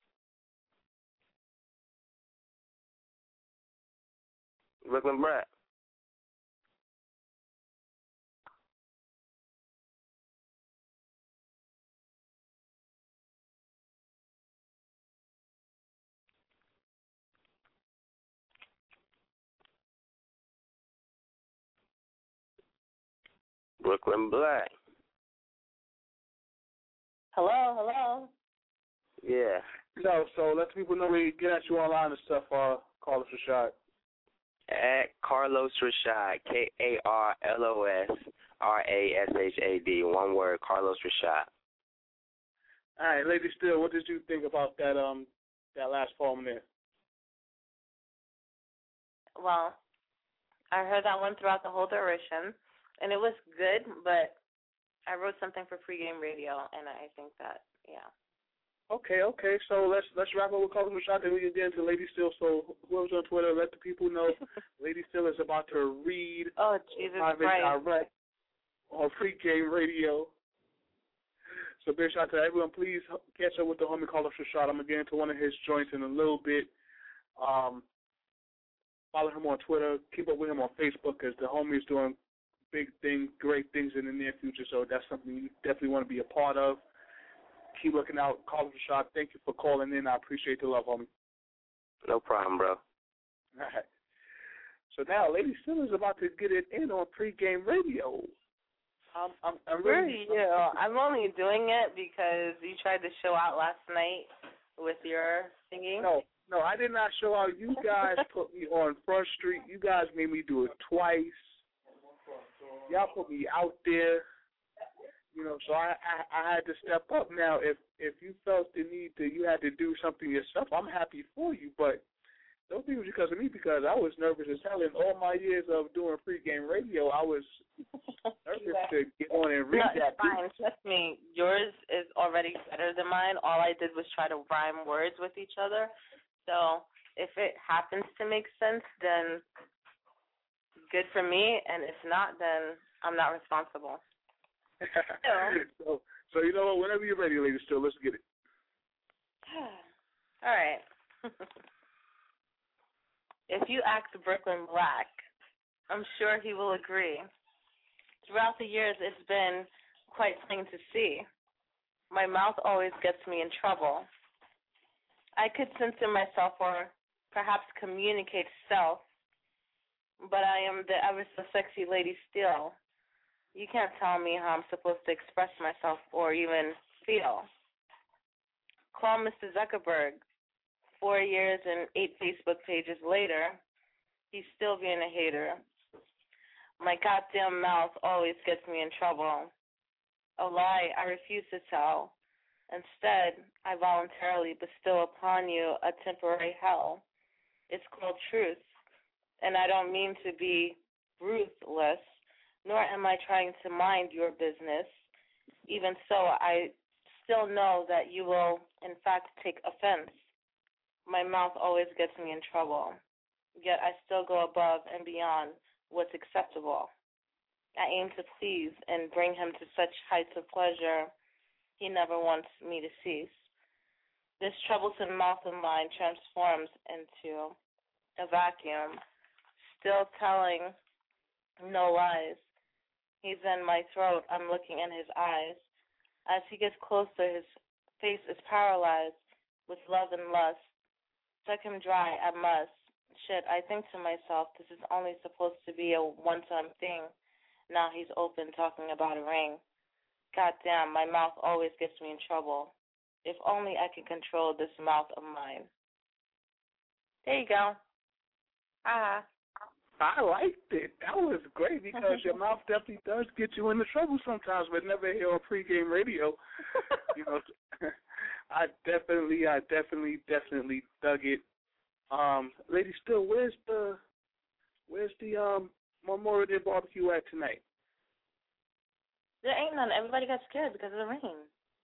Brooklyn Brad. Brooklyn Black. Hello, hello. Yeah. So, so let the people know we get at you online and stuff. Uh, call us Rashad. At Carlos Rashad, K A R L O S R A S H A D, one word, Carlos Rashad. All right, Lady Steele, what did you think about that um that last poem there? Well, I heard that one throughout the whole duration, and it was good, but I wrote something for pregame radio, and I think that, yeah. Okay, okay. So let's let's wrap up with Carlos Rashad, then we can get into Lady Steele. So whoever's on Twitter, let the people know Lady Steele is about to read Oh, Jesus Private Christ. Direct on pregame radio. So big shout out to everyone. Please catch up with the homie Carlos Rashad. I'm going to get into one of his joints in a little bit. Um, follow him on Twitter. Keep up with him on Facebook because the homie is doing big things, great things in the near future. So that's something you definitely want to be a part of. keep looking out. Call the shot. Thank you for calling in. I appreciate the love, homie. No problem, bro. All right. So now, Lady Still is about to get it in on pregame radio. I'm, I'm, I'm Where really. are you? I'm only doing it because you tried to show out last night with your singing. No, no, I did not show out. You guys put me on Front Street. You guys made me do it twice. Y'all put me out there. You know, so I, I I had to step up. Now, if if you felt the need to, you had to do something yourself, I'm happy for you. But don't think it was because of me, because I was nervous as hell. In all my years of doing pregame radio, I was nervous to get on and read no, that. It's fine. Trust me, yours is already better than mine. All I did was try to rhyme words with each other. So if it happens to make sense, then good for me. And if not, then I'm not responsible. so, so you know what? Whenever you're ready, ladies, still let's get it. All right. If you ask Brooklyn Black, I'm sure he will agree. Throughout the years, it's been quite plain to see. My mouth always gets me in trouble. I could censor myself or perhaps communicate self, but I am the ever so sexy Lady Still. You can't tell me how I'm supposed to express myself or even feel. Call Mister Zuckerberg. Four years and eight Facebook pages later, he's still being a hater. My goddamn mouth always gets me in trouble. A lie I refuse to tell. Instead, I voluntarily bestow upon you a temporary hell. It's called truth, and I don't mean to be ruthless, nor am I trying to mind your business. Even so, I still know that you will, in fact, take offense. My mouth always gets me in trouble, yet I still go above and beyond what's acceptable. I aim to please and bring him to such heights of pleasure he never wants me to cease. This troublesome mouth of mine transforms into a vacuum, still telling no lies. He's in my throat, I'm looking in his eyes. As he gets closer, his face is paralyzed with love and lust. Suck him dry, I must. Shit, I think to myself, this is only supposed to be a one-time thing. Now he's open talking about a ring. Goddamn, my mouth always gets me in trouble. If only I could control this mouth of mine. There you go. Ah. I liked it. That was great because your mouth definitely does get you into trouble sometimes, but never here on pregame radio. You know, I definitely, I definitely, definitely dug it. Um, Lady Still, where's the, where's the um Memorial Day barbecue at tonight? There ain't none. Everybody got scared because of the rain.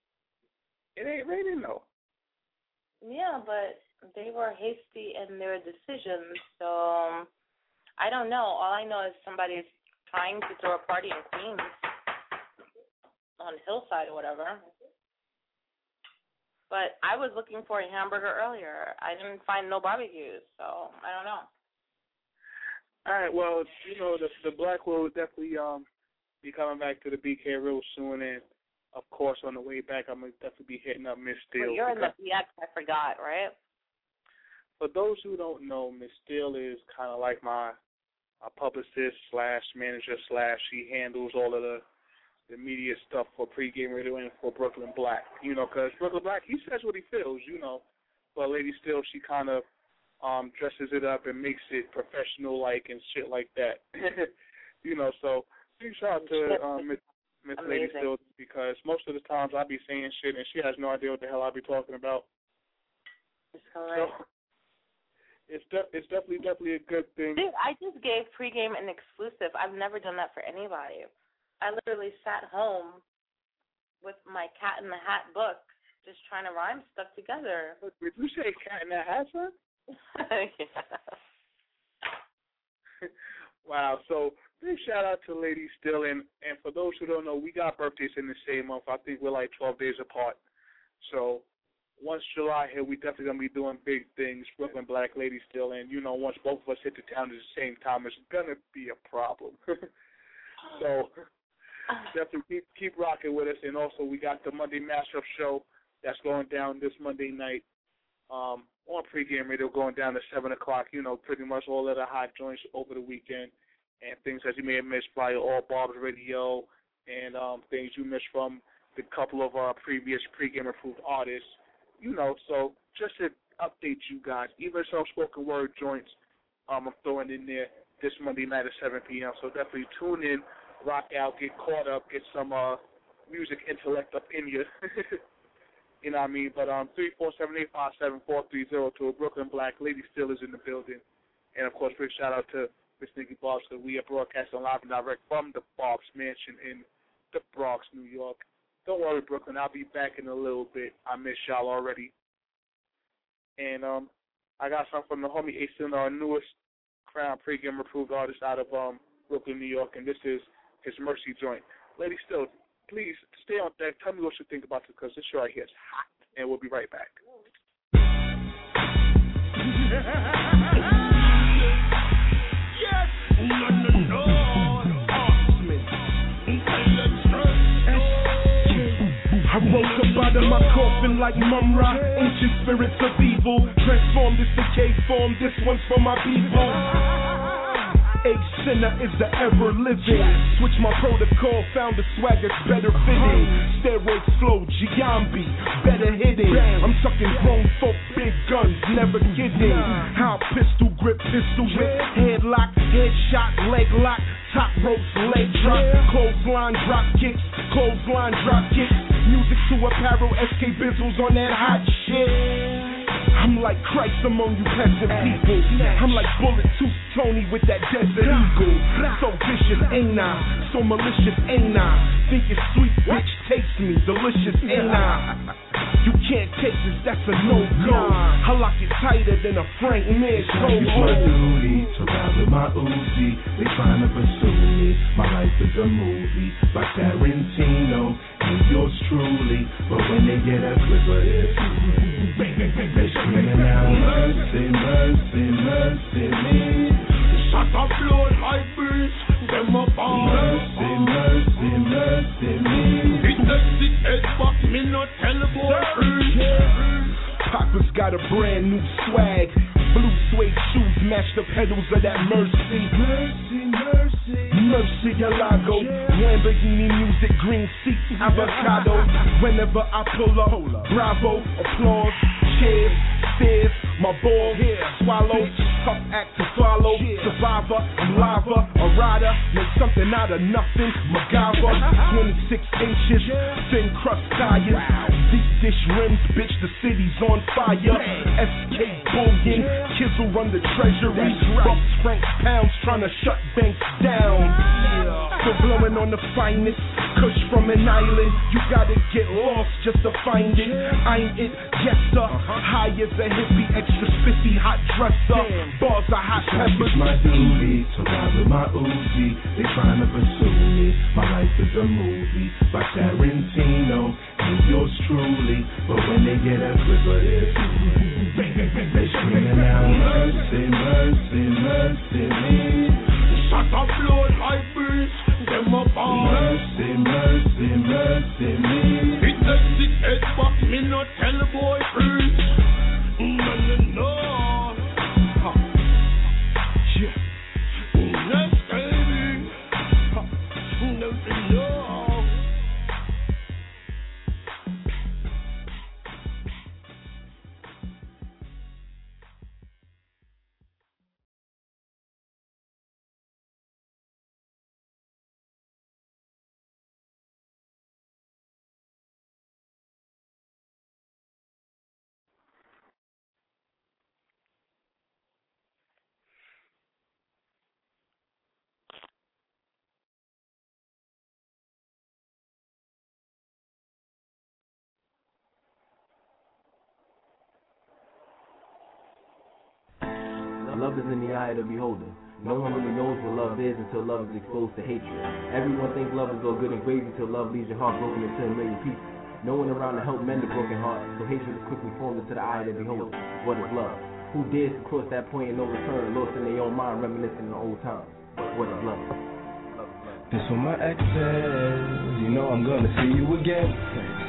It ain't raining though. Yeah, but they were hasty in their decisions, so um, I don't know. All I know is somebody's trying to throw a party in Queens on Hillside or whatever. But I was looking for a hamburger earlier. I didn't find no barbecues, so I don't know. All right, well, you know, the the Black will definitely um be coming back to the B K real soon, and of course, on the way back, I'm gonna definitely be hitting up Miss Steele. Well, you're in the B X, I forgot, right? For those who don't know, Miss Steele is kind of like my, my publicist slash manager slash she handles all of the the media stuff for pregame radio and for Brooklyn Black. You know, because Brooklyn Black, he says what he feels, you know. But Lady Steele, she kind of um, dresses it up and makes it professional-like and shit like that. You know, so big shout out to um, Miss Miss Lady Steele, because most of the times I be saying shit and she has no idea what the hell I be talking about. It's correct. So, it's de- it's definitely definitely a good thing. Dude, I just gave pregame an exclusive. I've never done that for anybody. I literally sat home with my Cat in the Hat book, just trying to rhyme stuff together. Did you say Cat in the Hat, son? Yeah. Wow. So big shout out to Lady Still, and and for those who don't know, we got birthdays in the same month. I think we're like twelve days apart. So once July here, we definitely gonna be doing big things. Brooklyn Black, Lady Still, and you know, once both of us hit the town at the same time, it's gonna be a problem. So definitely keep keep rocking with us, and also we got the Monday Mashup Show That's going down this Monday night um, on pregame radio, going down to seven o'clock. You know, pretty much all of the hot joints over the weekend and things that you may have missed by All Barb's Radio and um, things you missed from the couple of our previous pregame approved artists. You know, so just to update you guys, even some spoken word joints um, I'm throwing in there this Monday night at seven p.m. So definitely tune in, rock out, get caught up, get some uh, music intellect up in you. You know what I mean? But um, three four seven eight five seven four three zero two, a Brooklyn Black Lady still is in the building. And, of course, big shout-out to Miss Nikki Barbs, because we are broadcasting live and direct from the Barbs Mansion in the Bronx, New York. Don't worry, Brooklyn. I'll be back in a little bit. I miss y'all already. And um, I got something from the homie Ace, our newest Crown pregame approved artist out of um, Brooklyn, New York, and this is his Mercy joint. Lady Still, please stay on deck. Tell me what you think about it, because this show right here is hot, and we'll be right back. Yes! No, no, no. I woke up out of my coffin like Mumra, ancient spirits of evil, transformed this decay form, this one's for my people. A sinner is the ever living. Switch my protocol, found a swag that's better fitting. Steroids flow, Giambi, better hitting. I'm tucking grown folk, big guns, never kidding. How pistol grip, pistol whip, headlock, headshot, leg lock, top ropes, leg drop, clothesline drop kicks, clothesline drop kicks. Music to apparel, S K Bizzles on that hot shit. I'm like Christ among you peasant people. I'm like Bullet Tooth Tony with that desert eagle. So vicious, ain't I? So malicious, ain't I? Think it's sweet, bitch, taste me, delicious, ain't I? You can't take this, that's a no-go. I lock it tighter than a Frank Mir It's my duty to ride with my Uzi. They trying to pursue me. My life is a movie by Tarantino and yours truly. But when they get a clip of this, they screaming out, mercy, mercy, mercy me. Shut up, Lord, high priest, them up on mercy, mercy, mercy me. It takes the head back, me not tell a boy. Papa's got a brand new swag. Blue suede shoes match the pedals of that Mercy. Mercy, Mercy. Mercy Alago. Lamborghini music, green seats, avocado. Whenever I pull up, bravo, applause, cheers, stairs, my ball, swallow, tough act to follow. Survivor, I'm lava, a rider, make something out of nothing. MacGyver, twenty-six inches, thin crust tires, deep dish rims, bitch, the city's on fire. S K Bullion, Kizzle run the treasury. Bucks, francs, pounds, trying to shut banks down. Still blowing on the finest, kush from an island. You gotta get lost just to find it. I ain't it, yes sir. High as a hippie, extra spiffy, hot dresser. Bars are hot peppers. It's my duty to ride with my Uzi. They trying to pursue me. My life is a movie by Tarantino and yours truly. But when they get a clip of this, they screaming out, mercy, mercy, mercy me. Shut up, Lord, high priest, them up on mercy, mercy, mercy me. It takes the head back, me not tell a boy preach. No, no, no. Huh. Yeah. Yes, baby. Huh. No, no, no. Love is in the eye of the beholder. No one really knows what love is until love is exposed to hatred. Everyone thinks love is all good and gravy until love leaves your heart broken into a million pieces. No one around to help mend a broken heart, so hatred is quickly formed into the eye of the beholder. What is love? Who dares to cross that point and no return, lost in their own mind, reminiscing of old times? What is love? This for my exes, you know I'm gonna see you again.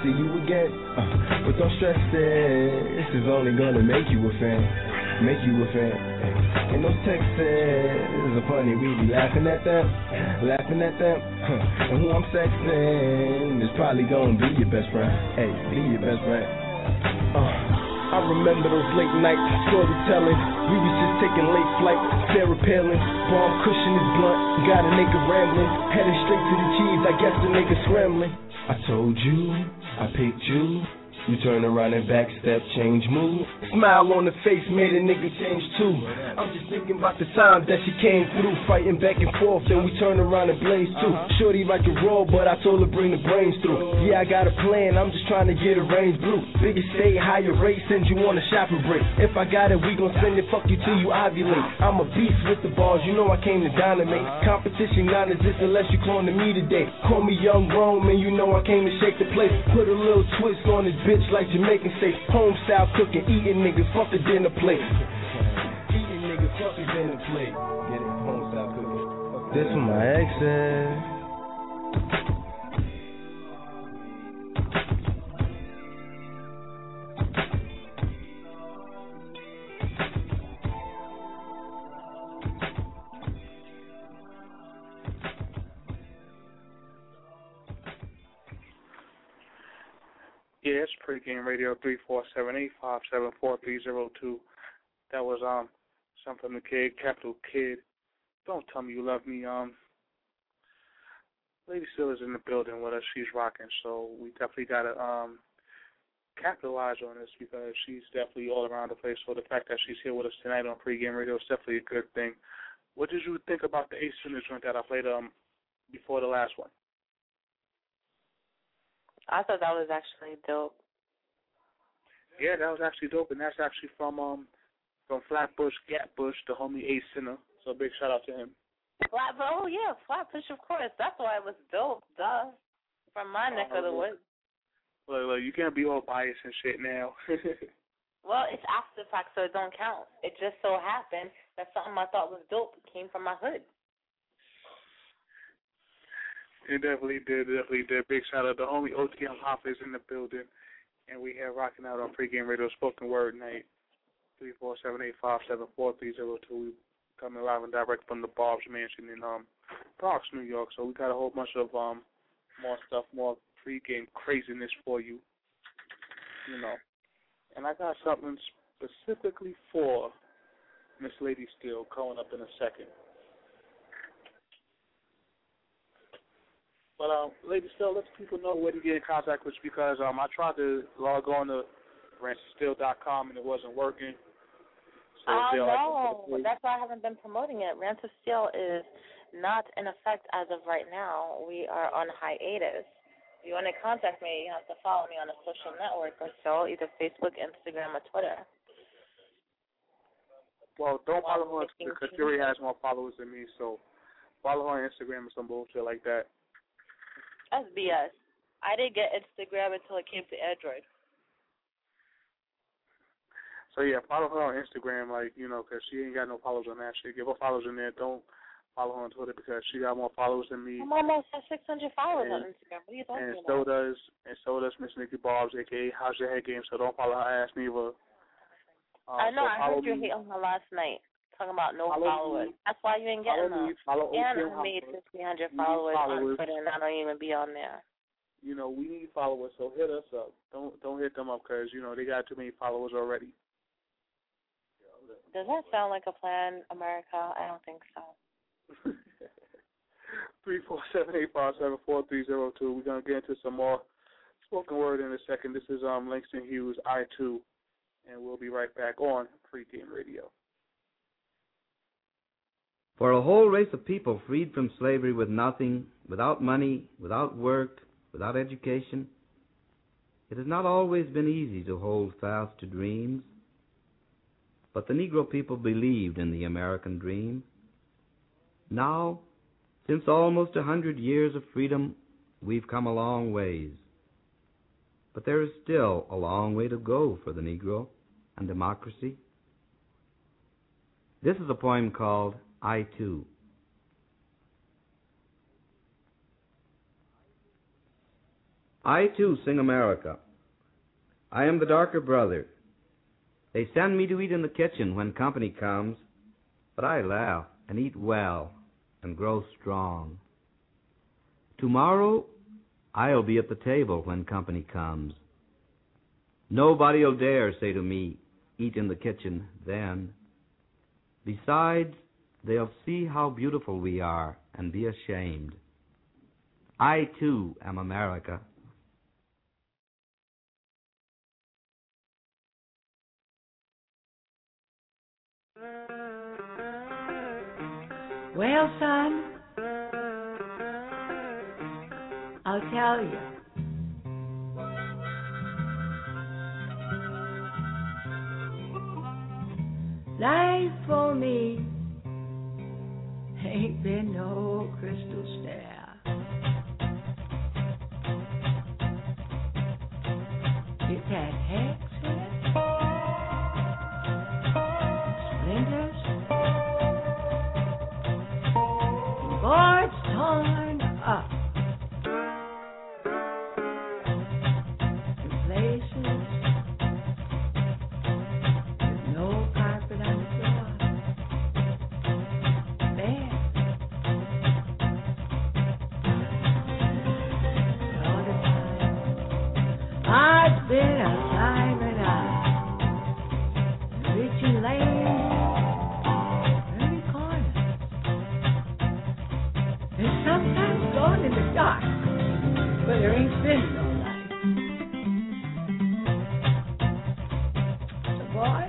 see you again. Uh, but don't stress it, this is only gonna make you a fan, make you a fan. And those texts, is a funny, we be laughing at them, laughing at them. Huh. And who I'm sexting is probably gonna be your best friend. Hey, be your best friend. Uh. I remember those late nights, storytelling. We was just taking late flights, Sarah Palin. Bomb cushion is blunt, got a nigga rambling. Headed straight to the cheese, I guess the nigga scrambling. I told you, I picked you. You turn around and backstep, change mood. Smile on the face made a nigga change too. I'm just thinking about the time that she came through, fighting back and forth, then we turn around and blaze too. Shorty like a roll, but I told her bring the brains through. Yeah, I got a plan, I'm just trying to get a range blue. Bigger stay, higher rate, send you on a shopping break. If I got it, we gon' spend it, fuck you till you ovulate. I'm a beast with the balls, you know I came to dominate. Competition non-existent unless you cloning me today. Call me young Roman, you know I came to shake the place. Put a little twist on this bitch like Jamaican steak. Home style cooking, eating niggas, fuck the dinner plate. Eating niggas, fuck the dinner plate. Get it, home style cooking. This for my exes. Yeah, it's pregame radio three four seven eight five seven four three zero two. That was um something the kid, Capital Kid. Don't tell me you love me. Um, Lady Still is in the building with us. She's rocking, so we definitely gotta um capitalize on this because she's definitely all around the place. So the fact that she's here with us tonight on pregame radio is definitely a good thing. What did you think about the Ace in the joint that I played um before the last one? I thought that was actually dope. Yeah, that was actually dope, and that's actually from um from Flatbush, Gatbush, the homie Ace Sinner. So big shout out to him. Flat, oh yeah, Flatbush, of course. That's why it was dope. Duh, from my neck of the woods. Look, look, you can't be all biased and shit now. Well, it's after the fact, so it don't count. It just so happened that something I thought was dope came from my hood. It definitely did, definitely did. Big shout out to homie O T M Hopper is in the building, and we have rocking out on pregame radio spoken word night. Three four seven eight five seven four three zero two. We coming live and direct from the Bob's Mansion in um Bronx, New York. So we got a whole bunch of um more stuff, more pregame craziness for you, you know. And I got something specifically for Miss Lady Steele coming up in a second. But, um, Lady Steele, let people know where to get in contact with you because um, I tried to log on to ranch steele dot com and it wasn't working. So Oh, Steele, no. That's why I haven't been promoting it. Rant of Steel is not in effect as of right now. We are on hiatus. If you want to contact me, you have to follow me on a social network or so, either Facebook, Instagram, or Twitter. Well, don't follow her because Fury has more followers than me, so follow her on Instagram or some bullshit like that. That's B S. I didn't get Instagram until it came to Android. So, yeah, follow her on Instagram, like, you know, because she ain't got no followers on that shit. Give her followers in there. Don't follow her on Twitter because she got more followers than me. I'm almost at six hundred followers and, on Instagram. What are you talking and about? so does, and so does Miss Nikki Barbs, a k a. How's Your Head Game, so don't follow her ass neither. Um, I know. so I heard you me. hate on her last night, talking about no Follow followers. me. That's why you ain't getting Follow them. me. Follow And O T M I made Hopper. fifteen hundred We need followers, followers. on Twitter, and I don't even be on there. You know, we need followers, so hit us up. Don't don't hit them up because, you know, they got too many followers already. Does that sound like a plan, America? I don't think so. Three four seven eight five seven four three zero two. We're gonna get into some more spoken word in a second. This is um Langston Hughes, I two, and we'll be right back on Pregame Radio. For a whole race of people freed from slavery with nothing, without money, without work, without education, it has not always been easy to hold fast to dreams. But the Negro people believed in the American dream. Now, since almost a hundred years of freedom, we've come a long ways. But there is still a long way to go for the Negro and democracy. This is a poem called I Too. I too sing America. I am the darker brother. They send me to eat in the kitchen when company comes, but I laugh and eat well and grow strong. Tomorrow, I'll be at the table when company comes. Nobody'll dare say to me, eat in the kitchen then. Besides, they'll see how beautiful we are and be ashamed. I, too, am America. Well, son, I'll tell you. Life for me ain't been no crystal stair. It's had hacks in it, splinters, boards torn up, in places with no carpet on the floor. Bad. All the time, I've been a climbing out, reaching land. Sometimes going in the dark, but there ain't been no light. So boy,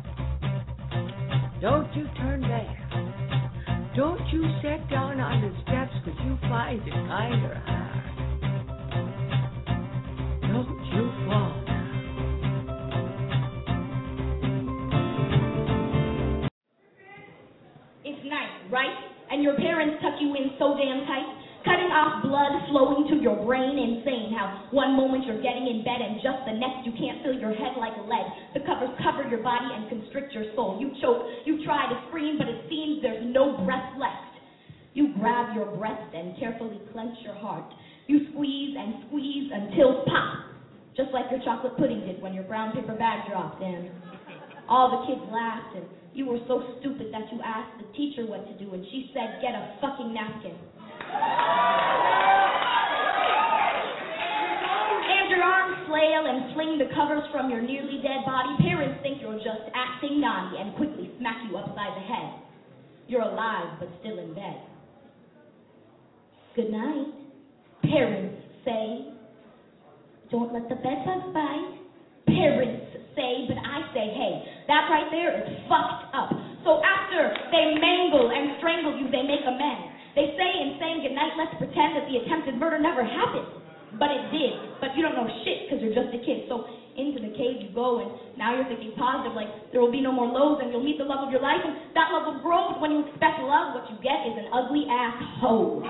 don't you turn back. Don't you sit down on the steps, 'cause you find it kinder hard. Don't you fall down. It's night, right? And your parents tuck you in so damn tight, cutting off blood flowing to your brain, insane how one moment you're getting in bed and just the next you can't feel your head like lead. The covers cover your body and constrict your soul. You choke, you try to scream, but it seems there's no breath left. You grab your breast and carefully clench your heart. You squeeze and squeeze until pop, just like your chocolate pudding did when your brown paper bag dropped in. All the kids laughed, and you were so stupid that you asked the teacher what to do, and she said, get a fucking napkin. And your arms flail and fling the covers from your nearly dead body. Parents think you're just acting naughty and quickly smack you upside the head. You're alive, but still in bed. Good night. Parents say, don't let the bedbugs bite. Parents say, but I say, hey, that right there is fucked up. So after they mangle and strangle you, they make amends. They say in saying goodnight, let's pretend that the attempted murder never happened. But it did. But you don't know shit because you're just a kid. So into the cave you go, and now you're thinking positive, like there will be no more lows and you'll meet the love of your life, and that love will grow. But when you expect love, what you get is an ugly ass hoe.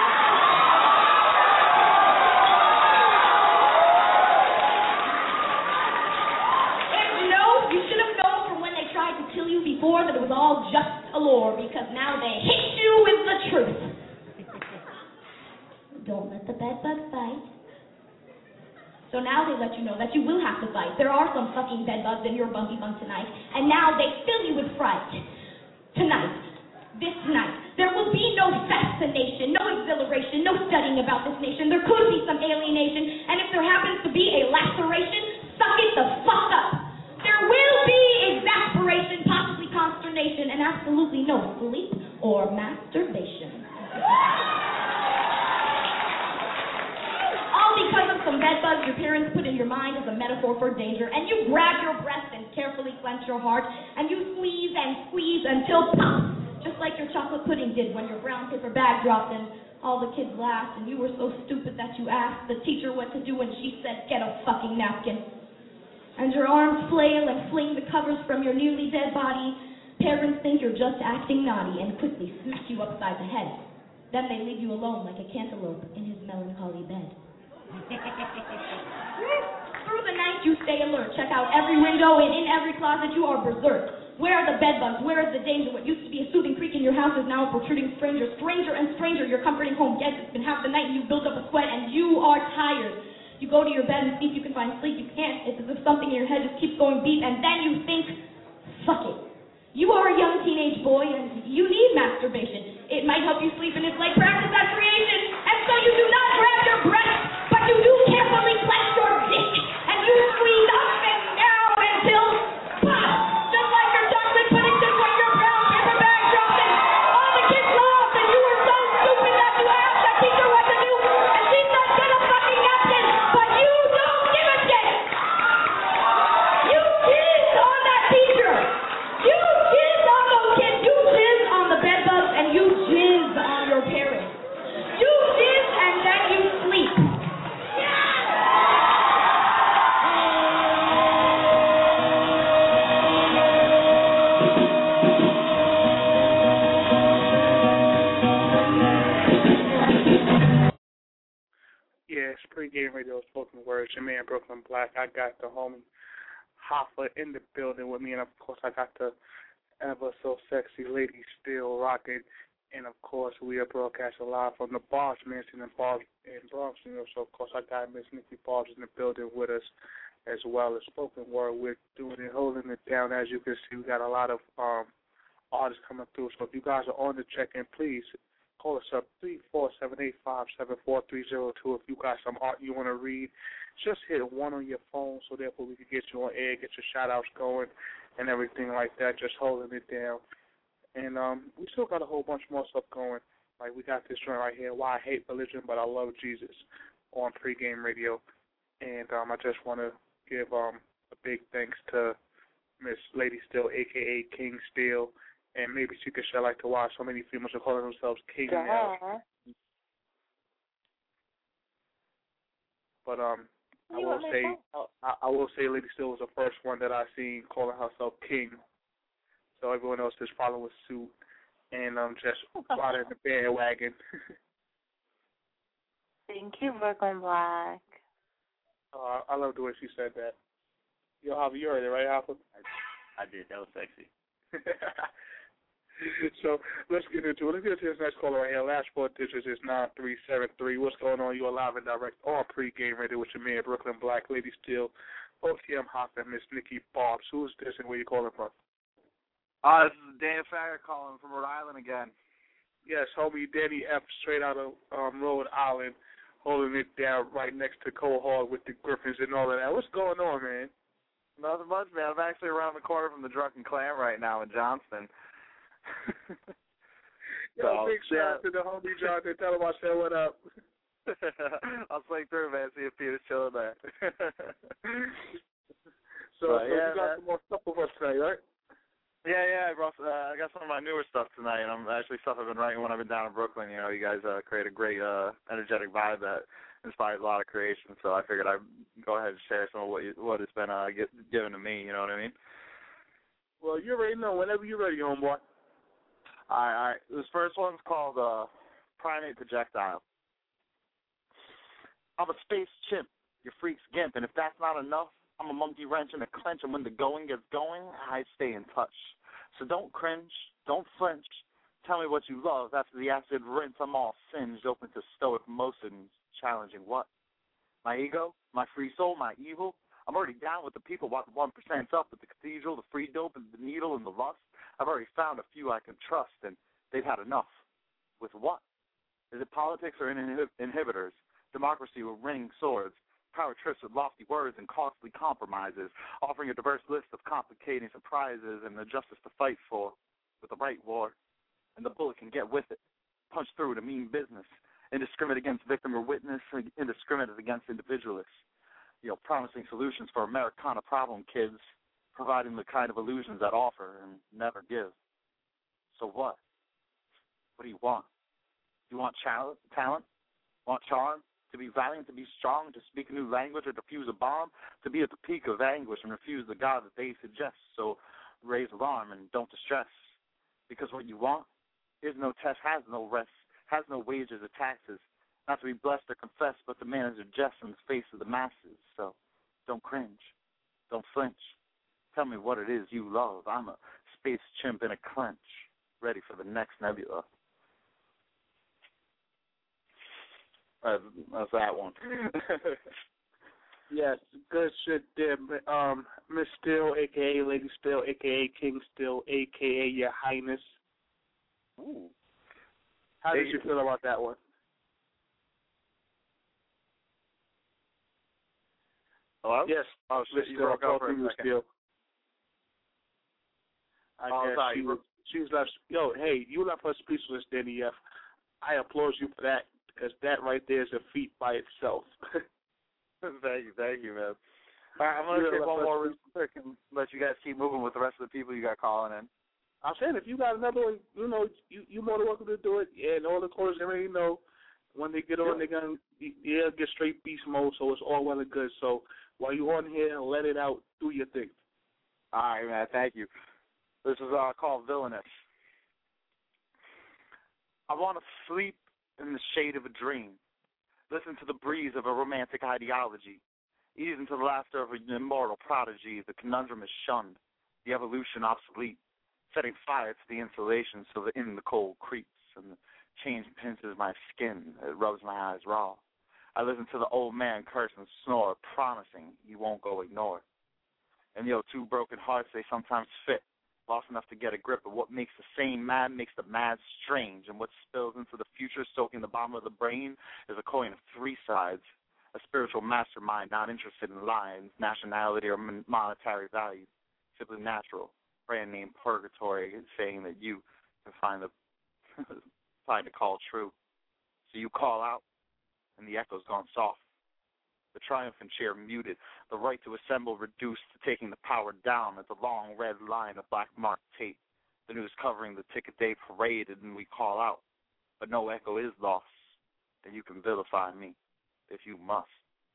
Before that it was all just a lure, because now they hit you with the truth. Don't let the bedbugs bite. So now they let you know that you will have to fight. There are some fucking bedbugs in your bunkie bunk tonight, and now they fill you with fright. Tonight, this night, there will be no fascination, no exhilaration, no studying about this nation. There could be some alienation, and if there happens to be a laceration, suck it the fuck up. There will be exasperation, possibly consternation, and absolutely no sleep or masturbation. All because of some bedbugs your parents put in your mind as a metaphor for danger, and you grab your breast and carefully clench your heart, and you squeeze and squeeze until pop, just like your chocolate pudding did when your brown paper bag dropped in. All the kids laughed, and you were so stupid that you asked the teacher what to do, and she said, get a fucking napkin. And your arms flail and fling the covers from your newly dead body. Parents think you're just acting naughty and quickly smack you upside the head. Then they leave you alone like a cantaloupe in his melancholy bed. Through the night you stay alert. Check out every window and in every closet you are berserk. Where are the bedbugs? Where is the danger? What used to be a soothing creak in your house is now a protruding stranger. Stranger and stranger, your comforting home. Yes, it's been half the night and you've built up a sweat and you are tired. You go to your bed and see if you can find sleep. You can't. It's as if something in your head just keeps going beep, and then you think, fuck it. You are a young teenage boy, and you need masturbation. It might help you sleep, and it's like practice at creation. And so you do not grab your breast, but you do carefully flex your dick, and you squeeze up and down until pop, just like your chocolate pudding did when your brown paper bag dropped, and all the kids laughed, and you were so stupid that you asked the teacher what to do, and she said, get a fucking napkin, but you don't give a shit. You jizzed on that teacher. You jizz on those kids. You jizz on the bed bugs, and you jizz on your parents. You jizz and then you sleep. Yeah, it's pregame radio, spoken words. Your man Brooklyn Black. I got the homie Hoffa in the building with me, and of course I got the ever so sexy lady still rocking. And of course we are broadcasting live from the Barb's Mansion in Barb's in Bronx, New York. So of course I got Miss Nikki Barb's in the building with us as well as spoken word. We're doing it, holding it down. As you can see, we got a lot of um artists coming through. So if you guys are on the check-in, please call us up three four seven eight five seven four three zero two. If you got some art you want to read, just hit one on your phone so therefore we can get you on air, get your shout-outs going and everything like that, just holding it down. And um, we still got a whole bunch more stuff going. Like we got this joint right here, Why I Hate Religion But I Love Jesus, on pregame radio. And um, I just want to give um, a big thanks to Miss Lady Steele, a k a. King Steele. And maybe she could shed light to why so many females are calling themselves King now. But um, I will say, I, I will say, Lady Steele was the first one that I seen calling herself King. So everyone else is following suit and um just riding the bandwagon. Thank you, Brooklyn Black. uh, I love the way she said that. Yo, Javi, you heard it, right, Hopper? I, I did. That was sexy. So let's get into it. Let's get into this next caller right here. Last four digits is nine three seven three. What's going on? You're live and direct on pregame radio with your man Brooklyn Black, Lady Steele, O T M Hopper, Miss Nikki Barb's. Who's this and where you calling from? Uh, this is Dan Farrer calling from Rhode Island again. Yes, homie Danny F. straight out of um, Rhode Island, holding it down right next to Cole Hall with the Griffins and all of that. What's going on, man? Nothing much, man. I'm actually around the corner from the Drunken Clam right now in Johnston. Yo, so, big shout yeah. out to the homie Jonathan. Tell him I said what up. I'll swing through, man, see if Peter's chilling there. so, but, so yeah, you got man. some more stuff with us tonight, right? Yeah, yeah, I brought. Uh, I got some of my newer stuff tonight, and I'm actually stuff I've been writing when I've been down in Brooklyn. You know, you guys uh, create a great, uh, energetic vibe that inspires a lot of creation. So I figured I'd go ahead and share some of what you, what has been uh, get, given to me. You know what I mean? Well, you already know. Whenever you're ready, homeboy. All right, all right. This first one's called uh, Primate Projectile. I'm a space chimp. Your freak's gimp, and if that's not enough, I'm a monkey wrench in a clench, and when the going gets going, I stay in touch. So don't cringe, don't flinch. Tell me what you love. After the acid rinse, I'm all singed, open to stoic motions, challenging what? My ego, my free soul, my evil. I'm already down with the people, while the one percent's up with the cathedral, the free dope, and the needle, and the lust. I've already found a few I can trust, and they've had enough. With what? Is it politics or inhib- inhibitors? Democracy with ringing swords? Power trips with lofty words and costly compromises, offering a diverse list of complicating surprises and the justice to fight for with the right war. And the bullet can get with it, punch through to mean business, indiscriminate against victim or witness, indiscriminate against individualists. You know, promising solutions for Americana problem kids, providing the kind of illusions that offer and never give. So what? What do you want? Do you want talent? Talent? Want charm? To be valiant, to be strong, to speak a new language or defuse a bomb, to be at the peak of anguish and refuse the God that they suggest. So raise alarm and don't distress. Because what you want is no test, has no rest, has no wages or taxes, not to be blessed or confessed, but to manage a jest in the face of the masses. So don't cringe, don't flinch. Tell me what it is you love. I'm a space chimp in a clench, ready for the next nebula. That's, that's that one. Yes, good shit there. Um, Miss Steele, a k a. Lady Steele, a k a. King Steele, a k a. Your Highness. Ooh. How did you feel about that one? Hello? Yes. Oh, Miss shit, you Steele, broke up for a Miss second. Steele. I Oh, guess sorry, she you was, she was left. Yo, hey, you left her speechless, Danny F. I applaud you for that because that right there is a feat by itself. Thank you, thank you, man. All right, I'm going to Yeah, take one let's- more real quick and let you guys keep moving with the rest of the people you got calling in. I'm saying if you got another one, you know, you you more than welcome to do it. Yeah, and all the callers already know when they get on, they're gonna yeah get straight beast mode. So it's all well and good. So while you on here, let it out, do your thing. All right, man. Thank you. This is uh, called Villainous. I want to sleep in the shade of a dream, listen to the breeze of a romantic ideology, ease into the laughter of an immortal prodigy. The conundrum is shunned, the evolution obsolete, setting fire to the insulation so that in the cold creeps and the change pinches my skin. It rubs my eyes raw. I listen to the old man curse and snore, promising he won't go ignore. And yo, two broken hearts, they sometimes fit, lost enough to get a grip of what makes the sane mad makes the mad strange, and what spills into the future, soaking the bottom of the brain, is a coin of three sides. A spiritual mastermind not interested in lines, nationality, or mon- monetary value, simply natural. Brand name purgatory, saying that you can find the find the call true. So you call out, and the echo's gone soft. The triumphant cheer muted, the right to assemble reduced to taking the power down as a long red line of black marked tape. The news covering the ticket day parade, and we call out, but no echo is lost, and you can vilify me if you must.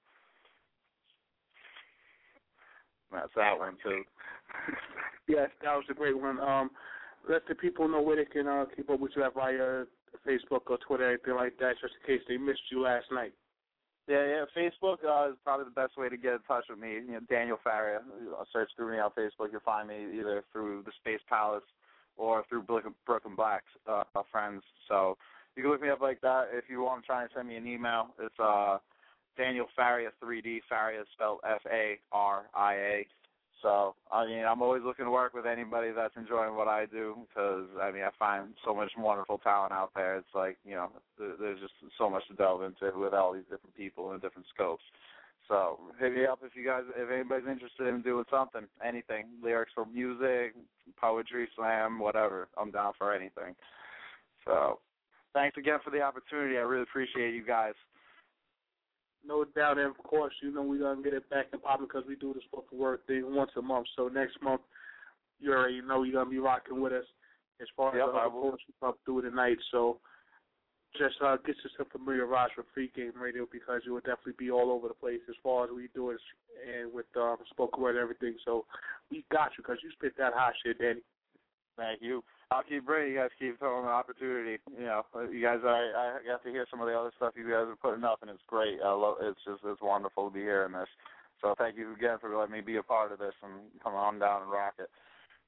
That's that one too. Yes, that was a great one. Um, let the people know where they can uh, keep up with you at via Facebook or Twitter, anything like that, just in case they missed you last night. Yeah, yeah. Facebook uh, is probably the best way to get in touch with me. You know, Daniel Faria. Search through me on Facebook. You'll find me either through the Space Palace or through Brooklyn Black's uh, friends. So you can look me up like that. If you want to try and send me an email, it's uh, Daniel Faria three D. Faria is spelled F A R I A. So, I mean, I'm always looking to work with anybody that's enjoying what I do because, I mean, I find so much wonderful talent out there. It's like, you know, there's just so much to delve into with all these different people and different scopes. So, hit me up if you guys, if anybody's interested in doing something, anything, lyrics for music, poetry, slam, whatever. I'm down for anything. So, thanks again for the opportunity. I really appreciate you guys. No doubt, and of course, you know we're going to get it back in popping because we do the spoken word thing once a month. So next month, you already know you're going to be rocking with us as far yep, as the poetry up through the night. So just uh, get yourself familiarized with Free Game Radio because you will definitely be all over the place as far as we do it and with um, spoken word and everything. So we got you because you spit that hot shit, Danny. Thank you. I'll keep bringing you guys, keep throwing an opportunity. You know, you guys, I, I got to hear some of the other stuff you guys are putting up, and it's great. I love, it's just, it's wonderful to be hearing this. So thank you again for letting me be a part of this and come on down and rock it.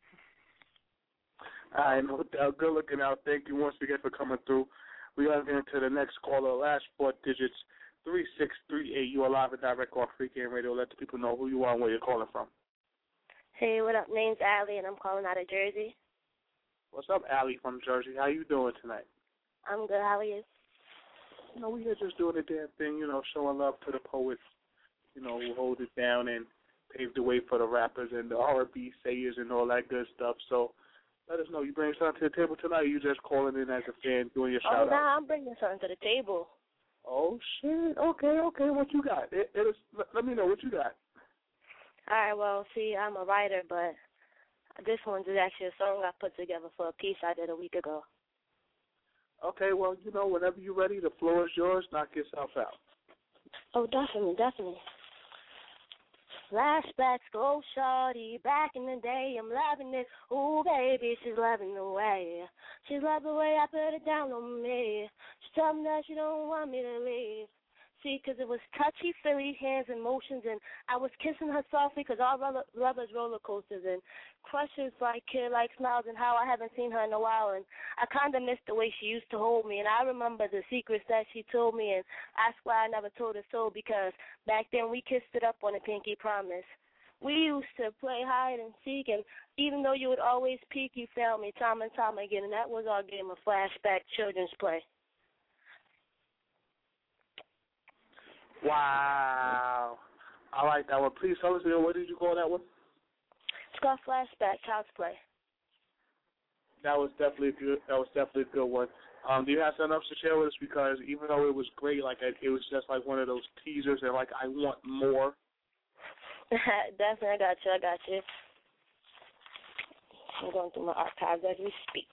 I know. Good looking out. Thank you once again for coming through. We are getting to the next caller. Last four digits, three six three eight. You are live and direct on Free Game Radio. Let the people know who you are and where you're calling from. Hey, what up? Name's Allie, and I'm calling out of Jersey. What's up, Allie from Jersey? How you doing tonight? I'm good. How are you? You know, we are just doing the damn thing, you know, showing love to the poets, you know, who hold it down and pave the way for the rappers and the R and B sayers and all that good stuff. So let us know. You bring something to the table tonight, or you just calling in as a fan doing your oh, shout-out? Oh, nah, I'm bringing something to the table. Oh, shit. Okay, okay. What you got? It, it is, let, let me know what you got. All right, well, see, I'm a writer, but this one's actually a song I put together for a piece I did a week ago. Okay, well, you know, whenever you're ready, the floor is yours. Knock yourself out. Oh, definitely, definitely. Flashbacks, go shorty, back in the day, I'm loving it. Ooh, baby, she's loving the way. She's loving the way I put it down on me. She told me that she don't want me to leave. See, 'cause it was touchy-feely hands and motions, and I was kissing her softly 'cause all rubber, lovers roller coasters, and crushes like kid-like smiles, and how I haven't seen her in a while, and I kind of missed the way she used to hold me, and I remember the secrets that she told me, and that's why I never told her so, because back then we kissed it up on a pinky promise. We used to play hide and seek, and even though you would always peek, you found me time and time again, and that was our game of flashback children's play. Wow. I like that one. Please tell us again, what did you call that one? It's called Flashback Child's Play. That was definitely good. That was definitely a good one. Um, do you have something else to share with us? Because even though it was great, like it was just like one of those teasers, and like I want more. Definitely, I got you. I got you. I'm going through my archives as we speak.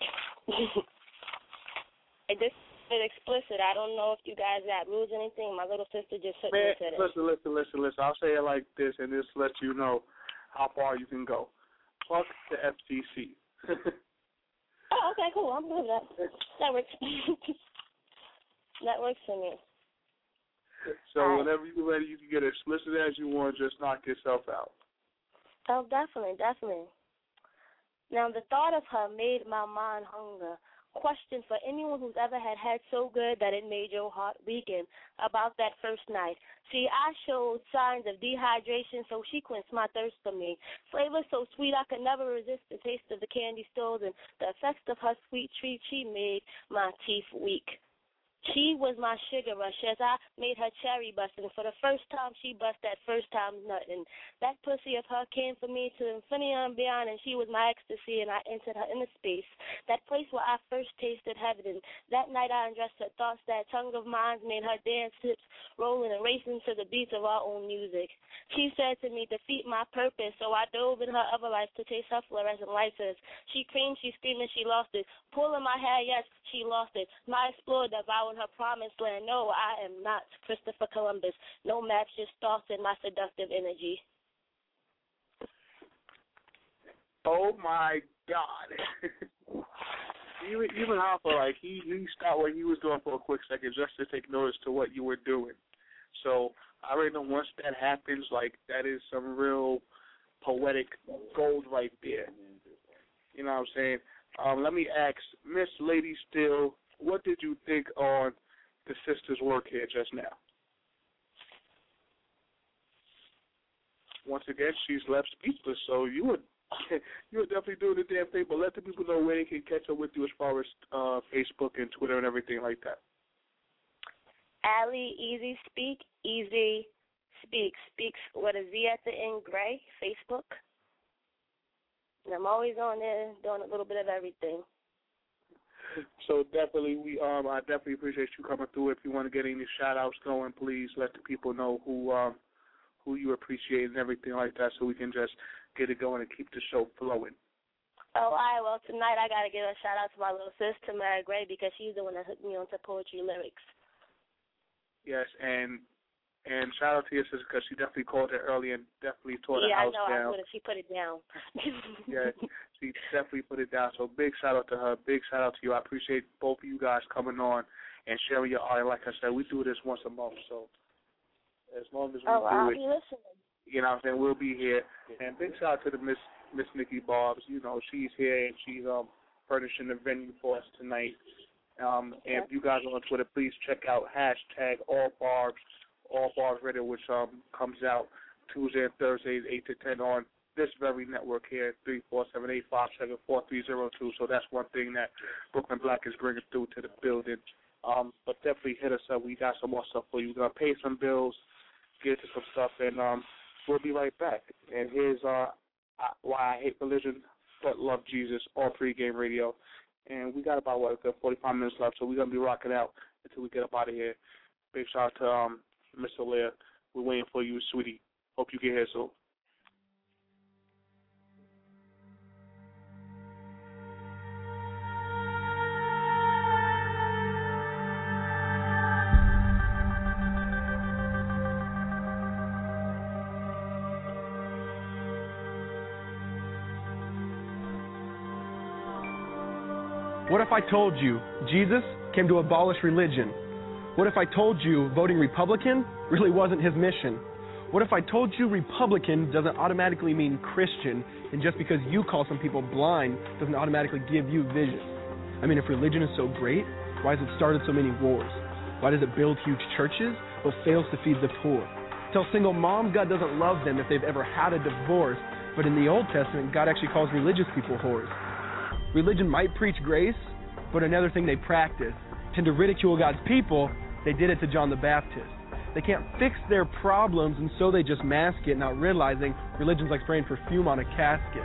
Hey, this is explicit. I don't know if you guys got rules or anything. My little sister just took Man, me to this. listen, listen, listen, listen. I'll say it like this, and this lets you know how far you can go. Fuck the F C C. Oh, okay, cool. I'm good with that. That works. That works for me. So All right. whenever you're ready, you can get as explicit as you want. Just knock yourself out. Oh, definitely, definitely. Now, the thought of her made my mind hunger. Question for anyone who's ever had had so good that it made your heart weaken about that first night. See, I showed signs of dehydration, so she quenched my thirst for me. Flavor so sweet I could never resist the taste of the candy stores, and the effects of her sweet treat, she made my teeth weak. She was my sugar rush as I made her cherry busting. For the first time, she bust that first time nut. And that pussy of her came for me to infinity and beyond, and she was my ecstasy, and I entered her inner space, that place where I first tasted heaven. And that night I undressed her thoughts, that tongue of mine made her dance hips rolling and racing to the beats of our own music. She said to me, defeat my purpose, so I dove in her other life to taste her fluorescent lights. She screamed, she screamed, and she lost it. Pulling my hair, yes, she lost it. My explorer devouring her promised land. No, I am not Christopher Columbus. No maps, just thoughts in my seductive energy. Oh my God! even even Hopper, like he he stopped what he was doing for a quick second just to take notice to what you were doing. So I already know once that happens, like that is some real poetic gold right there. You know what I'm saying? Um, let me ask Miss Lady Steele, what did you think on the sister's work here just now? Once again, she's left speechless, so you would you would definitely doing the damn thing, but let the people know where they can catch up with you as far as uh, Facebook and Twitter and everything like that. Allie Easy Speak, Easy Speak, speaks with a Z at the end, Gray, Facebook. And I'm always on there doing a little bit of everything. So definitely, we um, I definitely appreciate you coming through. If you want to get any shout-outs going, please let the people know who um, who you appreciate and everything like that, so we can just get it going and keep the show flowing. Oh, all right. Well, tonight I got to give a shout-out to my little sister, Mary Gray, because she's the one that hooked me onto poetry lyrics. Yes, and and shout out to your sister because she definitely called her early and definitely tore the yeah, house I know. down. I know. She put it down. Yeah, she definitely put it down. So big shout out to her. Big shout out to you. I appreciate both of you guys coming on and sharing your art. Like I said, we do this once a month, so as long as we oh, do I'll it, be listening. you know what I'm saying, we'll be here. And big shout out to the Miss Miss Nikki Barbs. You know, she's here and she's um furnishing the venue for us tonight. Um, and if you guys are on Twitter, please check out hashtag All Barbs, All Barbs Radio, which um comes out Tuesday and Thursdays, eight to ten on this very network here, three four seven, eight five seven, four three zero two. So that's one thing that Brooklyn Black is bringing through to the building. Um, but definitely hit us up. We got some more stuff for you. We're going to pay some bills, get to some stuff, and um, we'll be right back. And here's uh, Why I Hate Religion But Love Jesus on Pregame Radio. And we got about, what, a good forty-five minutes left, so we're going to be rocking out until we get up out of here. Big shout out to um, Mister Lear. We're waiting for you, sweetie. Hope you get here soon. What if I told you Jesus came to abolish religion? What if I told you voting Republican really wasn't his mission? What if I told you Republican doesn't automatically mean Christian, and just because you call some people blind doesn't automatically give you vision? I mean, if religion is so great, why has it started so many wars? Why does it build huge churches but fails to feed the poor? Tell single moms God doesn't love them if they've ever had a divorce, but in the Old Testament, God actually calls religious people whores. Religion might preach grace, but another thing they practice. And to ridicule God's people, they did it to John the Baptist. They can't fix their problems, and so they just mask it, not realizing religion's like spraying perfume on a casket.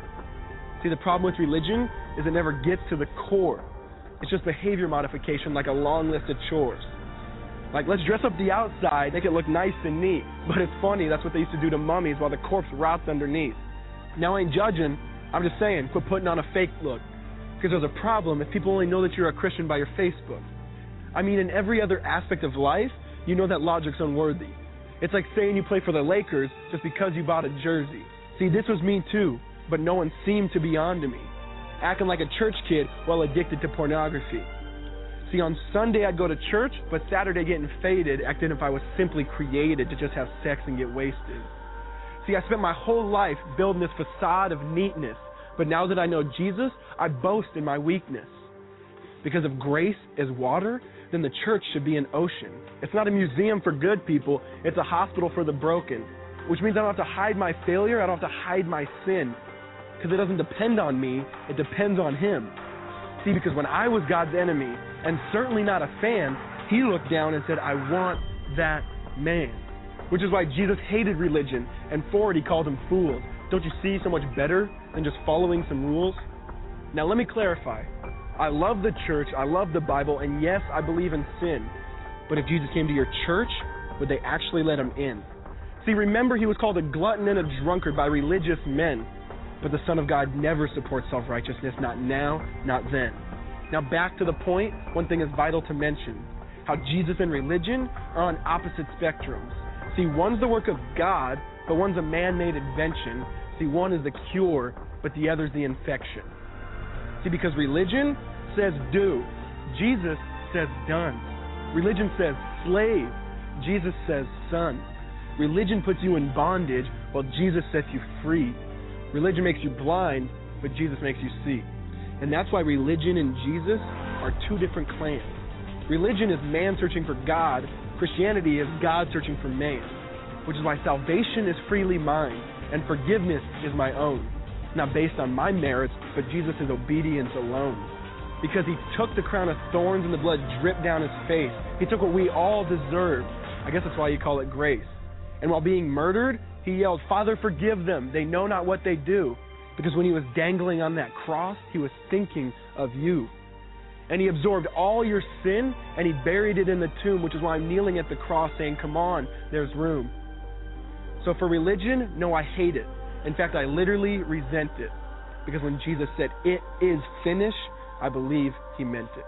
See, the problem with religion is it never gets to the core. It's just behavior modification, like a long list of chores. Like, let's dress up the outside, make it look nice and neat. But it's funny, that's what they used to do to mummies while the corpse rots underneath. Now, I ain't judging, I'm just saying, quit putting on a fake look. Because there's a problem if people only know that you're a Christian by your Facebook. I mean, in every other aspect of life, you know that logic's unworthy. It's like saying you play for the Lakers just because you bought a jersey. See, this was me too, but no one seemed to be on to me. Acting like a church kid while addicted to pornography. See, on Sunday I'd go to church, but Saturday getting faded, acting if I was simply created to just have sex and get wasted. See, I spent my whole life building this facade of neatness, but now that I know Jesus, I boast in my weakness. Because if grace is water, then the church should be an ocean. It's not a museum for good people, it's a hospital for the broken. Which means I don't have to hide my failure, I don't have to hide my sin. Because it doesn't depend on me, it depends on Him. See, because when I was God's enemy, and certainly not a fan, He looked down and said, I want that man. Which is why Jesus hated religion, and for it He called them fools. Don't you see so much better than just following some rules? Now let me clarify. I love the church, I love the Bible, and yes, I believe in sin. But if Jesus came to your church, would they actually let Him in? See, remember He was called a glutton and a drunkard by religious men. But the Son of God never supports self-righteousness, not now, not then. Now back to the point, one thing is vital to mention. How Jesus and religion are on opposite spectrums. See, one's the work of God, but one's a man-made invention. See, one is the cure, but the other's the infection. See, because religion says do. Jesus says done. Religion says slave. Jesus says son. Religion puts you in bondage, while Jesus sets you free. Religion makes you blind, but Jesus makes you see. And that's why religion and Jesus are two different clans. Religion is man searching for God. Christianity is God searching for man. Which is why salvation is freely mine, and forgiveness is my own. Not based on my merits, but Jesus' obedience alone. Because He took the crown of thorns and the blood dripped down His face. He took what we all deserved. I guess that's why you call it grace. And while being murdered, He yelled, Father, forgive them. They know not what they do. Because when He was dangling on that cross, He was thinking of you. And He absorbed all your sin, and He buried it in the tomb, which is why I'm kneeling at the cross saying, come on, there's room. So for religion, no, I hate it. In fact, I literally resent it. Because when Jesus said, it is finished, I believe He meant it.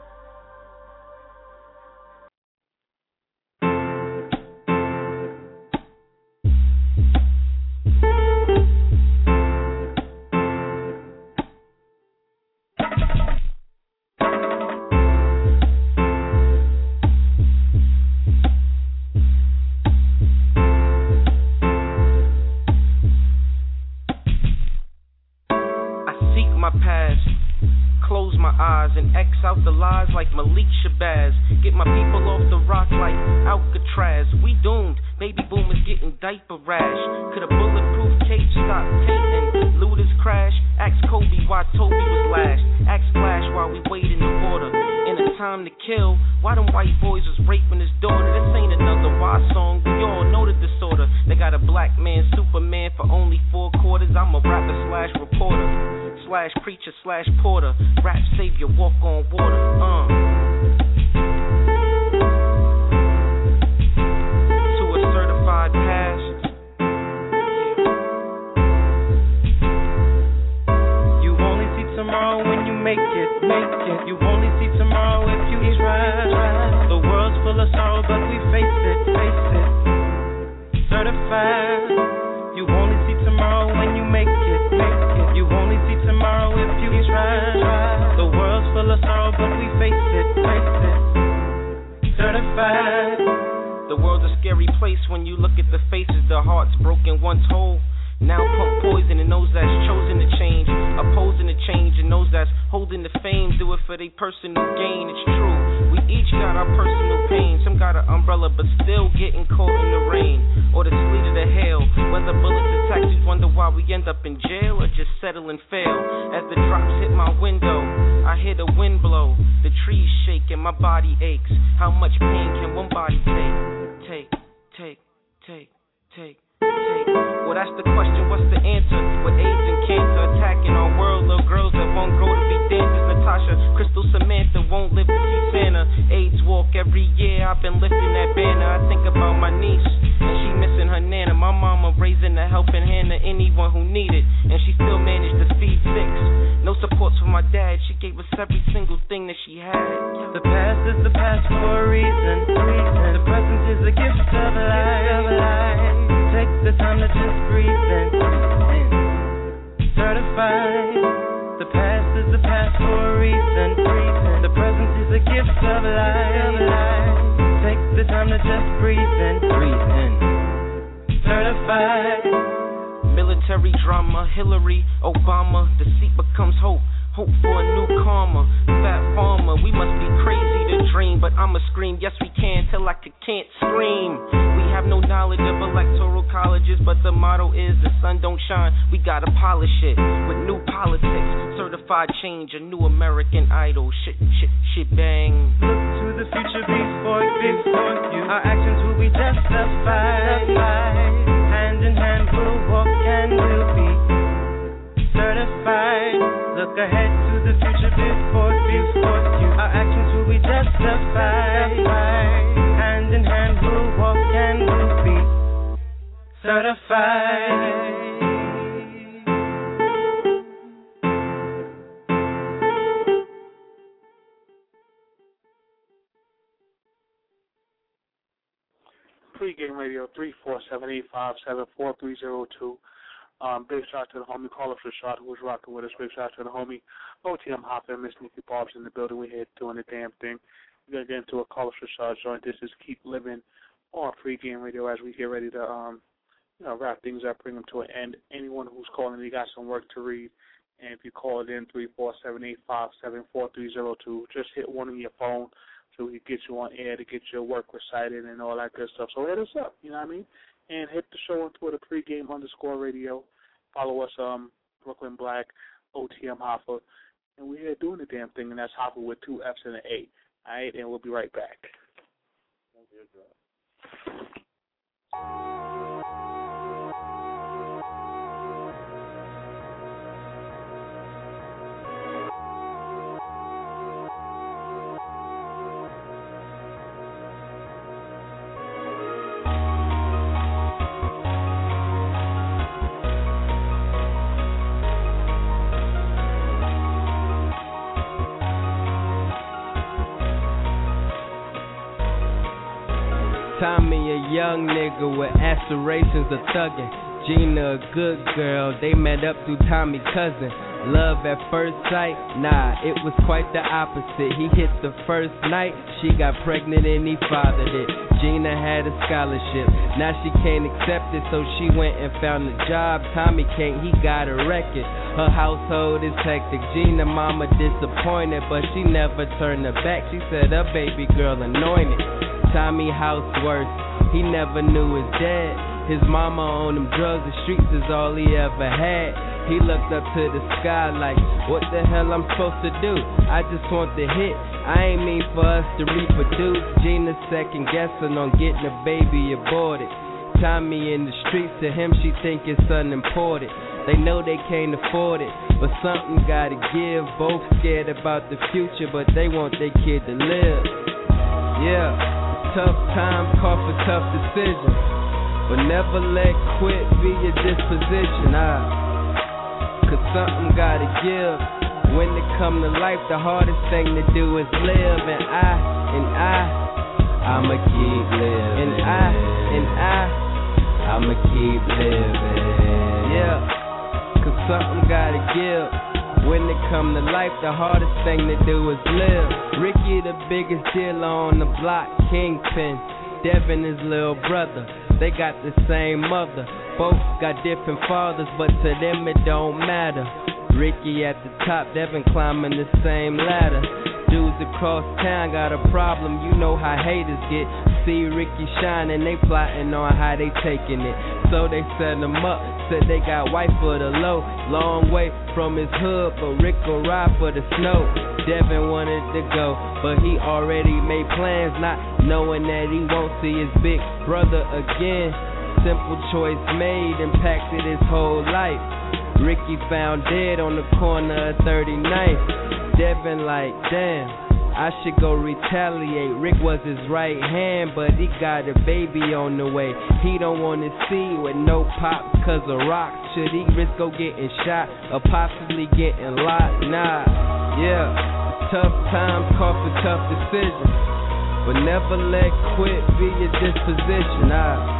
And X out the lies like Malik Shabazz. Get my people off the rock like Alcatraz. We doomed, baby boomers getting diaper rash. Could a bulletproof cage stop tainting? Looters crash. Ask Kobe why Toby was lashed. Ask Flash while we wait in the water. In a time to kill, why them white boys was raping his daughter? This ain't another Y song, we all know the disorder. They got a black man, Superman for only four quarters. I'm a rapper slash reporter, slash preacher slash porter. Rap savior, walk on water, uh. To a certified past. You only see tomorrow when you make it, make it. You only see tomorrow if you try. The world's full of sorrow, but we face it, face it. Certified. You only see tomorrow when you make it, make it. You only see tomorrow if you try. The world's full of sorrow, but we face it, face it. certified. The world's a scary place when you look at the faces, the hearts broken once whole. Now pump poison in those that's chosen to change, opposing the change, and those that's holding the fame do it for their personal gain. It's true, we each got our personal pain. Some got an umbrella but still getting caught in the rain, or the sleet of the hail. Whether bullets attack you, wonder why we end up in jail or just settle and fail. As the drops hit my window, I hear the wind blow, the trees shake and my body aches. How much pain can one body take? Take, take, take, take. Well, that's the question, what's the answer? With AIDS and cancer attacking our world, little girls that won't grow to be dancers. Natasha, Crystal, Samantha won't live to see Santa. AIDS walk every year, I've been lifting that banner. I think about my niece, and she missing her nana. My mama raising a helping hand to anyone who needed, and she still managed to feed six. No supports from my dad, she gave us every single thing that she had. The past is the past for a reason. The present is a gift of life. Take the time to just breathe in. Certified. The past is the past for a reason. The present is a gift of life. Take the time to just breathe in. Breathe in. Certified. Military drama, Hillary, Obama. Deceit becomes hope. Hope for a new karma. Fat farmer, we must be crazy to dream, but I'ma scream, yes we can, till I can't scream. We have no knowledge of electoral colleges, but the motto is the sun don't shine, we gotta polish it with new politics, certified change, a new American Idol. Shit, shit, shit, bang. Look to the future before before you. Our actions will be justified. Hand in hand we'll walk and we'll be certified. Look ahead to the future before, before you. Our actions will be justified. Hand in hand we'll walk and we'll be certified. Pre-game radio three four seven eight five seven four three zero two. Um, big shout out to the homie Caller Rashad who was rocking with us. Big shout out to the homie O T M Hopper and Miss Nikki Barb's in the building. We're here doing the damn thing. We're going to get into a Caller Rashad joint. This is Keep Living on Pre-Game Radio as we get ready to um, you know, wrap things up, bring them to an end. Anyone who's calling, you got some work to read. And if you call it in three four seven eight five seven four three zero two, just hit one on your phone so we can get you on air to get your work recited and all that good stuff. So hit us up, you know what I mean? And hit the show on Twitter, Pregame underscore radio. Follow us, um, Brooklyn Black, O T M Hoffa. And we're here doing the damn thing, and that's Hoffa with two F's and an A. All right, and we'll be right back. Tommy, a young nigga with aspirations of thugging. Gina, a good girl, they met up through Tommy's cousin. Love at first sight? Nah, it was quite the opposite. He hit the first night, she got pregnant and he fathered it. Gina had a scholarship, now she can't accept it, so she went and found a job. Tommy can't, he got a record. Her household is hectic. Gina mama disappointed, but she never turned her back. She said her baby girl anointed. Tommy house worse, he never knew his dad. His mama on them drugs, the streets is all he ever had. He looked up to the sky like, what the hell I'm supposed to do? I just want the hit, I ain't mean for us to reproduce. Gina second guessing on getting a baby aborted. Tommy in the streets, to him she think it's unimportant. They know they can't afford it, but something gotta give. Both scared about the future, but they want their kid to live. Yeah, tough times call for tough decisions, but never let quit be your disposition. Ah. Cause something gotta give. When it come to life, the hardest thing to do is live. And I, and I, I'ma keep living. And I, and I, I'ma keep living. Yeah, cause something gotta give. When it come to life, the hardest thing to do is live. Ricky, the biggest dealer on the block, Kingpin. Devin, his little brother. They got the same mother. Both got different fathers, but to them it don't matter. Ricky at the top, Devin climbing the same ladder. Dudes across town got a problem, you know how haters get. See Ricky shining, they plotting on how they taking it. So they set him up, said they got white for the low. Long way from his hood, but Rick will ride for the snow. Devin wanted to go, but he already made plans, not knowing that he won't see his big brother again. Simple choice made, impacted his whole life. Ricky found dead on the corner of thirty-ninth. Devin like, damn, I should go retaliate. Rick was his right hand, but he got a baby on the way. He don't wanna see with no pops cause of rocks. Should he risk go getting shot or possibly getting locked? Nah, yeah, tough times call for tough decisions, but never let quit be your disposition. Nah,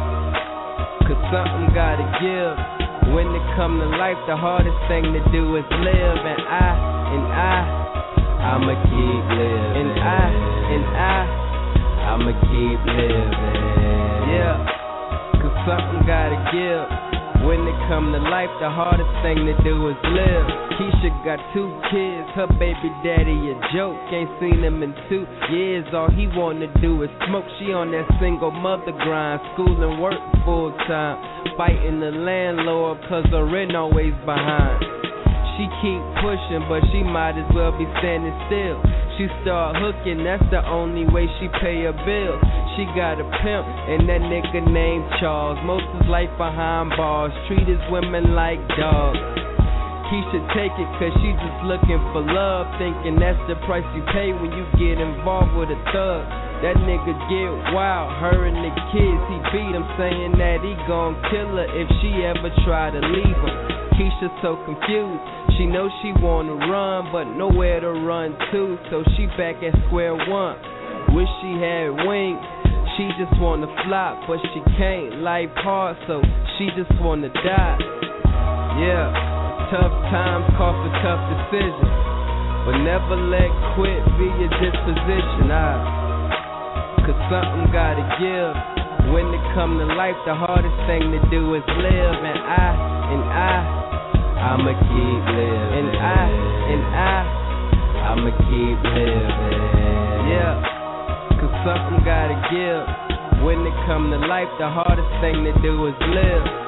cause something gotta give. When it come to life, the hardest thing to do is live. And I, and I, I'ma keep living. And I, and I, I'ma keep living. Yeah, cause something gotta give. When it come to life, the hardest thing to do is live. Keisha got two kids, her baby daddy a joke. Ain't seen him in two years, all he wanna do is smoke. She on that single mother grind, school and work full time. Fighting the landlord cause her rent always behind. She keep pushing, but she might as well be standing still. She start hooking, that's the only way she pay her bills. She got a pimp, and that nigga named Charles. Most his life behind bars, treat his women like dogs. Keisha take it cause she just looking for love, thinking that's the price you pay when you get involved with a thug. That nigga get wild, her and the kids he beat him, saying that he gon' kill her if she ever try to leave him. Keisha so confused, she knows she wanna run, but nowhere to run to, so she back at square one. Wish she had wings, she just wanna fly, but she can't. Life hard, so she just wanna die. Yeah, tough times call for tough decisions, but never let quit be your disposition. Ah, cause something gotta give. When it come to life, the hardest thing to do is live. And I, and I, I'ma keep living. And I, and I, I'ma keep living. Yeah, cause something gotta give. When it come to life, the hardest thing to do is live.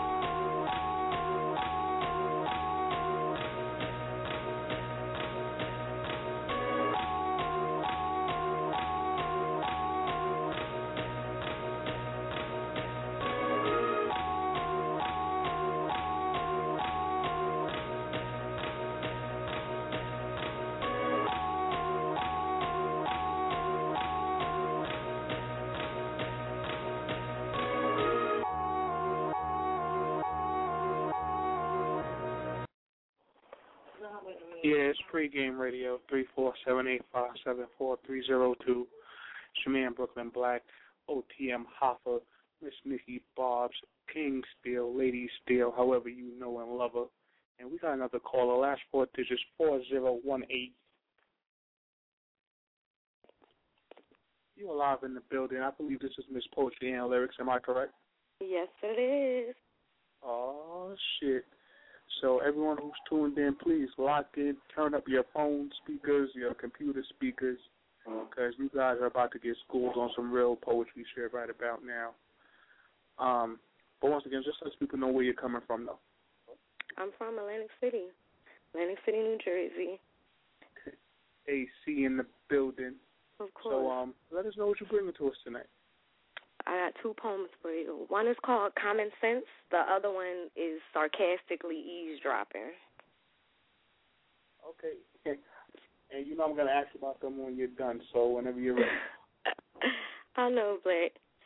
Yeah, it's pregame radio, three four seven eight five seven four three zero two. It's your man, Brooklyn Black, O T M Hoffa, Miss Nikki Bobs, King Steel, Lady Steel, however you know and love her. And we got another caller, last four digits, four zero one eight. You are live in the building. I believe this is Miss Poetry and Lyrics, am I correct? Yes, it is. Oh, shit. So everyone who's tuned in, please lock in, turn up your phone speakers, your computer speakers, because you guys are about to get schooled on some real poetry shit right about now. Um, but once again, just let people know where you're coming from, though. I'm from Atlantic City, Atlantic City, New Jersey. A C in the building. Of course. So um, let us know what you're bringing to us tonight. I got two poems for you. One is called Common Sense. The other one is Sarcastically Eavesdropping. Okay. And you know I'm going to ask you about them when you're done, so whenever you're ready. I know, but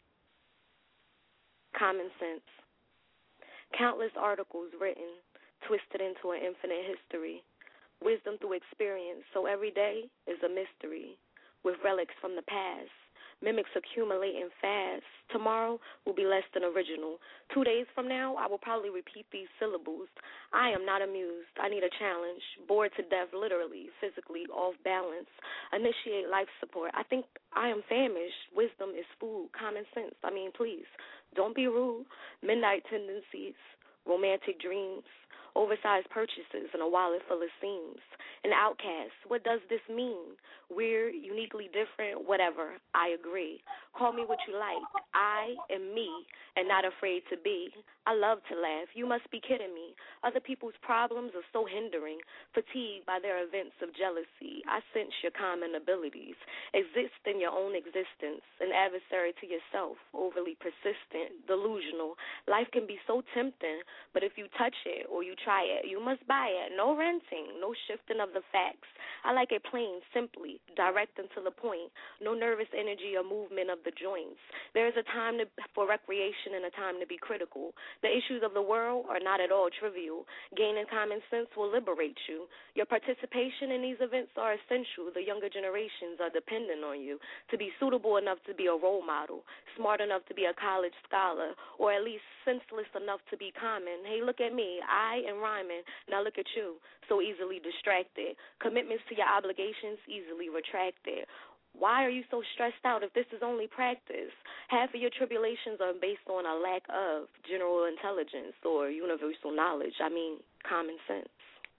Common Sense. Countless articles written, twisted into an infinite history. Wisdom through experience, so every day is a mystery. With relics from the past, Mimics accumulating fast. Tomorrow will be less than original. Two days from now, I will probably repeat these syllables. I am not amused. I need a challenge. Bored to death, literally, physically, off balance. Initiate life support. I think I am famished. Wisdom is food. Common sense. I mean, please, don't be rude. Midnight tendencies. Romantic dreams. Oversized purchases and a wallet full of seams. An outcast. What does this mean? Weird, uniquely different, whatever. I agree. Call me what you like. I am me and not afraid to be. I love to laugh. You must be kidding me. Other people's problems are so hindering. Fatigued by their events of jealousy. I sense your common abilities. Exist in your own existence. An adversary to yourself. Overly persistent. Delusional. Life can be so tempting, but if you touch it or you try it, you must buy it. No renting. No shifting of the facts. I like it plain, simply, direct and to the point. No nervous energy or movement of the joints. There is a time to, for recreation and a time to be critical. The issues of the world are not at all trivial. Gaining common sense will liberate you. Your participation in these events are essential. The younger generations are dependent on you to be suitable enough to be a role model, smart enough to be a college scholar, or at least senseless enough to be common. Hey, look at me. I am rhyming. Now look at you. So easily distracted. Commitments to your obligations easily retracted. Why are you so stressed out if this is only practice? Half of your tribulations are based on a lack of general intelligence or universal knowledge. I mean, common sense.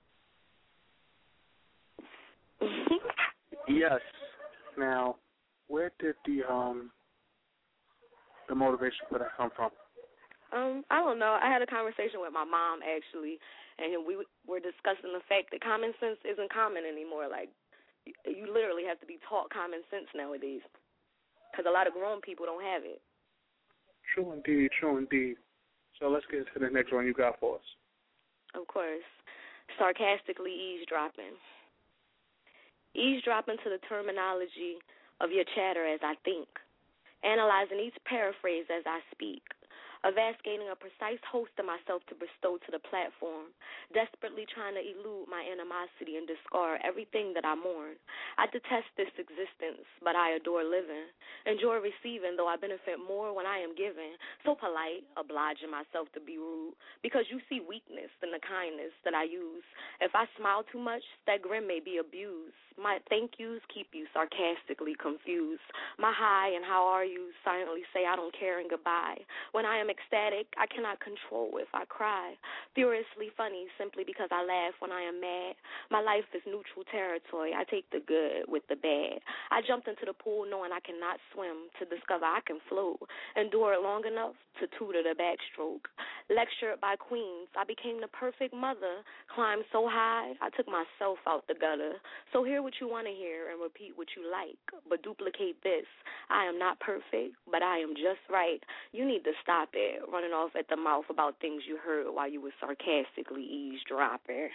Yes. Now, where did the um the motivation for that come from? Um, I don't know. I had a conversation with my mom actually, and we were discussing the fact that common sense isn't common anymore. Like, you literally have to be taught common sense nowadays because a lot of grown people don't have it. True indeed, true indeed. So let's get to the next one you got for us. Of course. Sarcastically eavesdropping. Eavesdropping to the terminology of your chatter as I think. Analyzing each paraphrase as I speak. Evacuating a precise host of myself to bestow to the platform, desperately trying to elude my animosity and discard everything that I mourn. I detest this existence, but I adore living. Enjoy receiving, though I benefit more when I am giving. So polite, obliging myself to be rude, because you see weakness in the kindness that I use. If I smile too much, that grin may be abused. My thank yous keep you sarcastically confused. My hi and how are you silently say I don't care and goodbye. When I am ecstatic, I cannot control if I cry. Furiously funny simply because I laugh when I am mad. My life is neutral territory. I take the good with the bad. I jumped into the pool knowing I cannot swim to discover I can float. Endured long enough to tutor the backstroke. Lectured by queens, I became the perfect mother. Climbed so high, I took myself out the gutter. So hear what you want to hear and repeat what you like, but duplicate this. I am not perfect, but I am just right. You need to stop it, running off at the mouth about things you heard while you were sarcastically eavesdropping.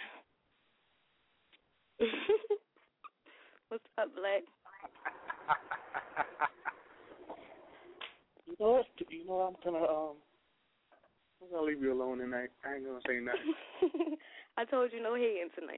What's up, Black? You know what? You know what? I'm gonna um, I'm gonna leave you alone tonight. I ain't gonna say nothing. I told you no hating tonight.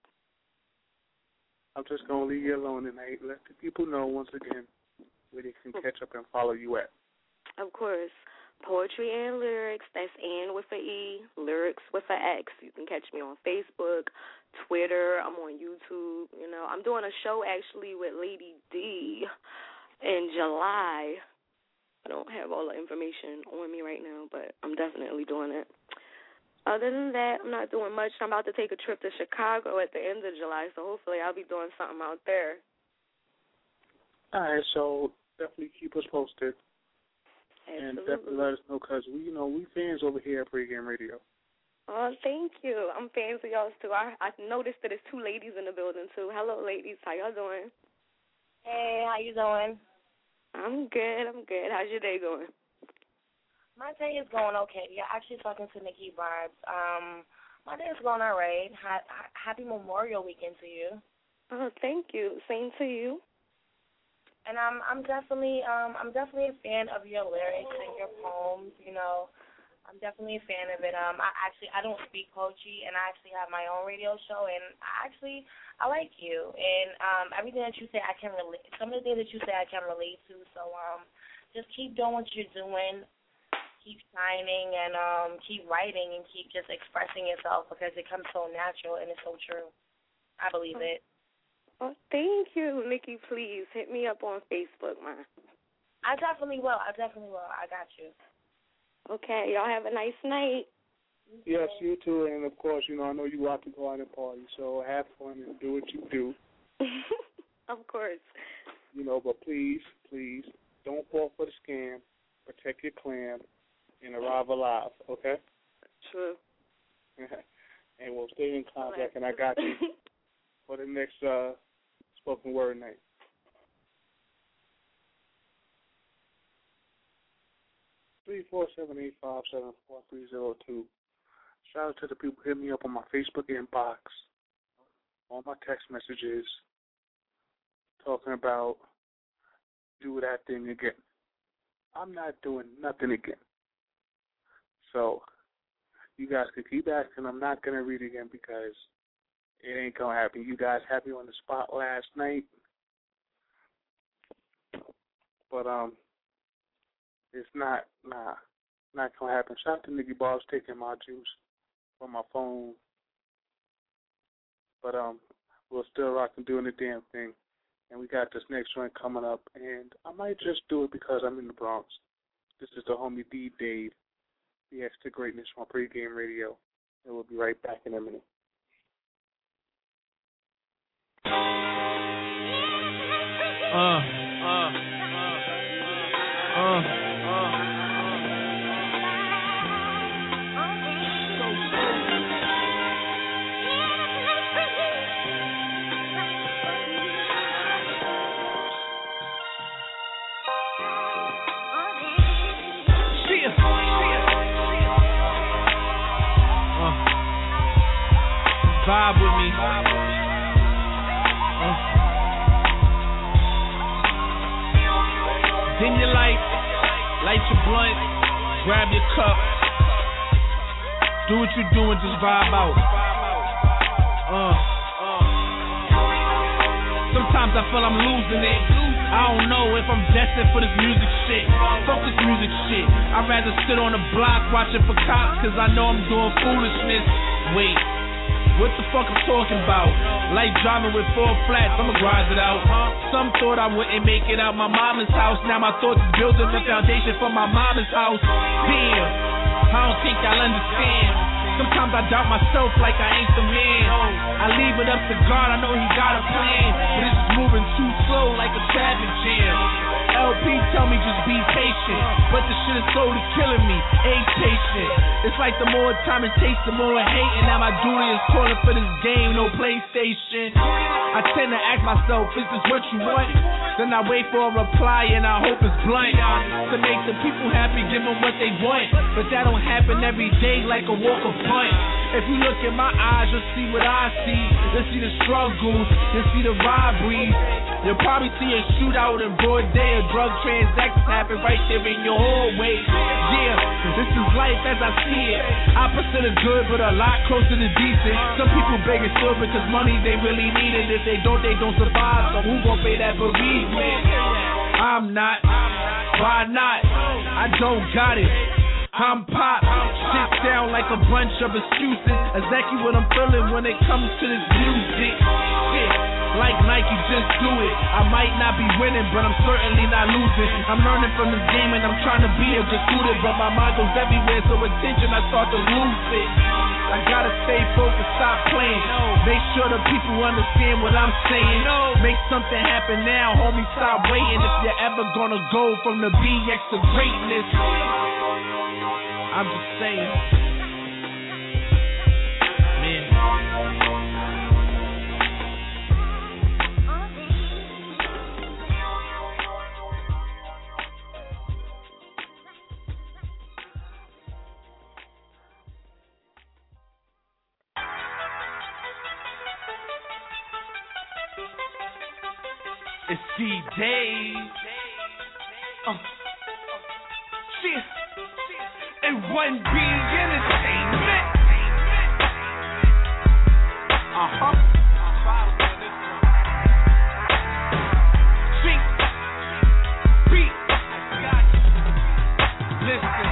I'm just gonna leave you alone tonight. Let the people know once again where they can catch up and follow you at. Of course. Poetry and lyrics. That's Ann with an E, lyrics with an X. You can catch me on Facebook, Twitter. I'm on YouTube. You know, I'm doing a show actually with Lady D in July. I don't have all the information on me right now, but I'm definitely doing it. Other than that, I'm not doing much. I'm about to take a trip to Chicago at the end of July, so hopefully I'll be doing something out there. All right, so definitely keep us posted. Absolutely. And definitely let us know because we, you know, we fans over here at Pregame Radio. Oh, thank you. I'm fans of y'all too. I I noticed that there's two ladies in the building too. Hello, ladies. How y'all doing? Hey, how you doing? I'm good. I'm good. How's your day going? My day is going okay. You're actually talking to Nikki Barbs. Um, my day is going all right. Ha- happy Memorial Weekend to you. Oh, thank you. Same to you. And I'm I'm definitely um I'm definitely a fan of your lyrics and your poems. You know, I'm definitely a fan of it. Um, I actually I don't speak poetry, and I actually have my own radio show, and I actually I like you, and um, everything that you say I can relate. Some of the things that you say I can relate to. So um, just keep doing what you're doing, keep shining, and um, keep writing, and keep just expressing yourself because it comes so natural and it's so true. I believe it. Oh, thank you, Nikki. Please hit me up on Facebook, man. I definitely will. I definitely will. I got you. Okay, y'all have a nice night. Yes, you too. And, of course, you know, I know you like to go out and party, so have fun and do what you do. Of course. You know, but please, please, don't fall for the scam. Protect your clan and arrive alive, okay? True. And we'll stay in contact, and I got you for the next uh, spoken word night. three four seven eight five seven four three zero two. Shout out to the people hitting me up on my Facebook inbox, on my text messages, talking about do that thing again. I'm not doing nothing again. So you guys can keep asking. I'm not going to read again because it ain't going to happen. You guys had me on the spot last night. But, um, it's not, nah, not going to happen. Shout out to Nicky Bob's taking my juice from my phone. But um, we'll still rock and doing the damn thing. And we got this next one coming up. And I might just do it because I'm in the Bronx. This is the homie D Dave, the Extra Greatness on Pregame Radio. And we'll be right back in a minute. Uh, uh, uh, uh. Vibe with me. Uh. Dim your light, light your blunt, grab your cup. Do what you do and just vibe out. Uh. Sometimes I feel I'm losing it. I don't know if I'm destined for this music shit. Fuck this music shit. I'd rather sit on the block watching for cops, cause I know I'm doing foolishness. Wait. What the fuck I'm talking about? Like driving with four flats, I'ma grind it out. Some thought I wouldn't make it out my mama's house. Now my thoughts is building the foundation for my mama's house. Damn, I don't think y'all understand. Sometimes I doubt myself like I ain't the man. I leave it up to God, I know he got a plan. But it's moving too slow like a traffic jam. L P tell me just be patient, but the shit is slowly killing me, ain't patient. It's like the more time it takes, the more I hate. And now my duty is calling for this game, no PlayStation. I tend to ask myself, is this what you want? Then I wait for a reply and I hope it's blunt. To make the people happy, give them what they want. But that don't happen every day like a walk of punt. If you look in my eyes, you'll see what I see. You'll see the struggles, you'll see the robberies. You'll probably see a shootout in broad day. A drug transactions happen right there in your hallway. Yeah, this is life as I see it. Opposite of good, but a lot closer to decent. Some people begging still because money they really need it. If they don't, they don't survive. So who gon' pay that bereavement? I'm not. Why not? I don't got it. I'm pop, sit down like a bunch of excuses. Exactly what I'm feeling when it comes to this music. Shit, like Nike, just do it. I might not be winning, but I'm certainly not losing. I'm learning from this game and I'm trying to be a good student, but my mind goes everywhere, so attention, I start to lose it. I gotta stay focused, stop playing. Make sure the people understand what I'm saying. Make something happen now, homie, stop waiting. If you're ever gonna go from the B X to greatness, I'm just saying, man. It's D-Day. Uh. Shit. And one B Entertainment. Uh-huh. G. Beat. Listen.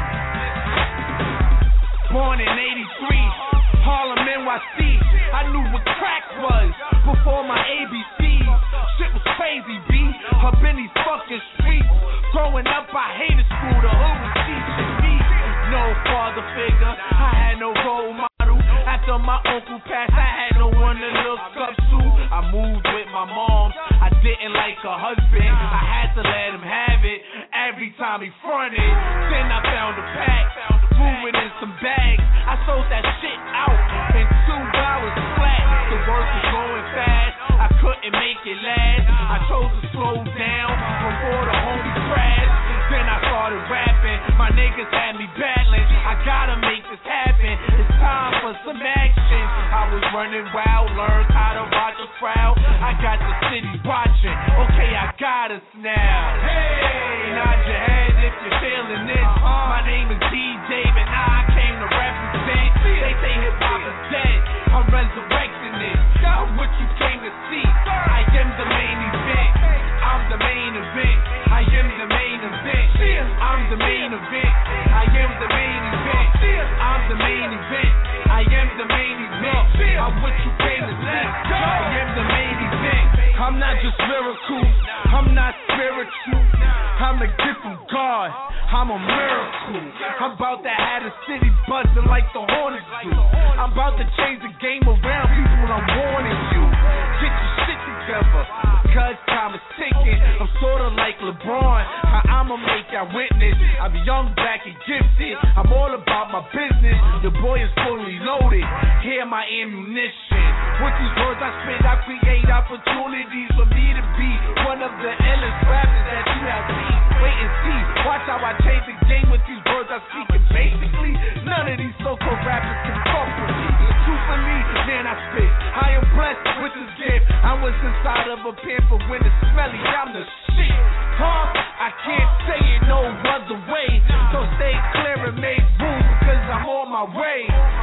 Born in eighty-three, Harlem, N Y C. I knew what crack was before my A B Cs. Shit was crazy, B. Up in these fucking streets. Growing up, I hated school. The hood was teaching me. No father figure. I had no role model. After my uncle passed, I had no one to look up to. I moved with my mom. I didn't like her husband. I had to let him have it every time he fronted. Then I found a pack, threw it in some bags. I sold that shit out in two hours flat. The work was going fast. I couldn't make it last. I chose to slow down before the homies crashed. Then I started rapping. My niggas had me battling. I gotta make this happen. It's time for some action. I was running wild, learned how to watch a crowd. I got the city watching. Okay, I got us now. Hey, nod your head if you're feeling this. My name is D. David. I came to represent. They say hip hop is dead. I'm resurrecting it. I'm what you came to see. I am the main event. I'm the main event. I am the main event. I'm the main event. I am the main event. I'm the main event. I am the main event. I'm what you came to see. I am the main event. I'm not just miracle. I'm not spiritual. I'm a gift from God. I'm a miracle. I'm about to have the city buzzing like the Hornets do. I'm about to change the game around, people. I'm warning you. Get your shit together, because time is ticking. I'm sorta like LeBron. How I'ma make y'all witness. I'm young, black, and gifted. I'm all about my business. The boy is fully loaded. Hear my ammunition. With these words I spit, I create opportunities for me to be one of the illest rappers that you have seen. Wait and see. Watch how I change the game with these words I speak. And basically, none of these so-called rappers can fuck with me. Truthfully, man, I spit. I am blessed with this gift. I was inside of a pamper when it's smelly. I'm the shit. Huh? I can't say it no other way. So stay clear and make room because I'm on my way.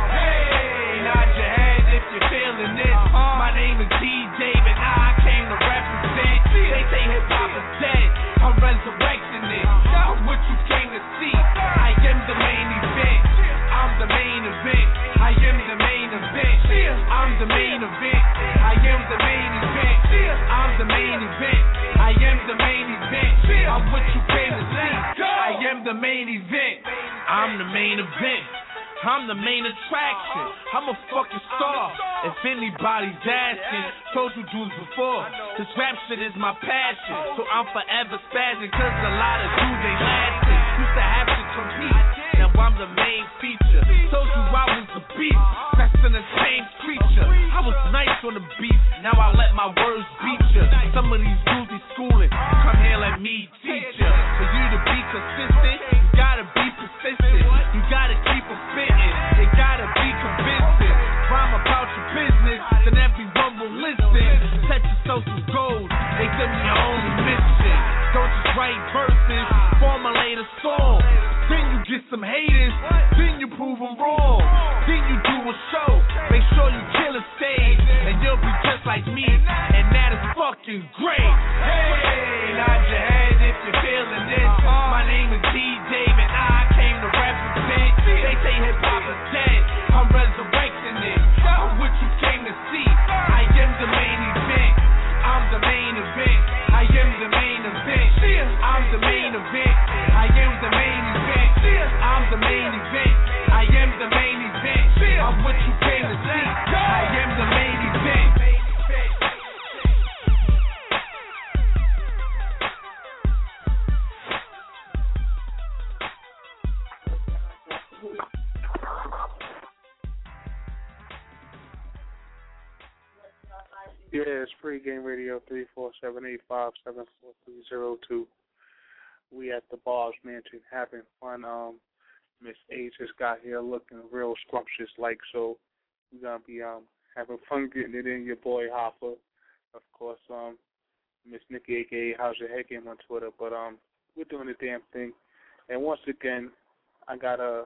Hey, nod your head if you're feeling this. My name is D. David. I came to represent. They say hip hop is dead. I'm resurrecting it. I'm what you came to see. I am the main event. I'm the main event. I am the main event. I'm the main event. I am the main event. I'm the main event. I am the main event. I'm what you came to see. I am the main event. I'm the main event. I'm the main attraction. I'm a fucking star. If anybody's asking, told you dudes before, this rap shit is my passion. So I'm forever spazzing, cause a lot of dudes ain't lasting. Used to have to compete, now I'm the main feature. Told you I was the beast, best in the same creature. I was nice on the beat, now I let my words beat ya. Some of these dudes be schooling, come here let me teach ya. For you to be consistent, you gotta be persistent. You gotta keep it fitting, they gotta be convincing. Rhyme about your business, then everyone will listen. Set yourself some goals, make them your only mission. Don't just write verses, formulate a song. Then you get some haters, then you prove them wrong. Then you do a show, make sure you kill a stage, and you'll be just like me, and that is fucking great. Hey, nod your head if you're feeling this. My name is D. David, I came to represent. They say hip hop is dead, I'm resurrecting it. I'm what you came to see. I am the main event. I'm the main event. I am the main event. I'm the main event. I am the main event. I'm the main event. I am the main event. I'm what you came to see. I am the main event. Yeah, it's Free Game Radio three four seven eight five seven four three zero two. We at the Bob's Mansion having fun. Um, Miss A just got here looking real scrumptious like, so we're gonna be um having fun getting it in. Your boy Hopper, of course. Um, Miss Nikki, aka How's Your Head Game on Twitter. But um, we're doing the damn thing. And once again, I got a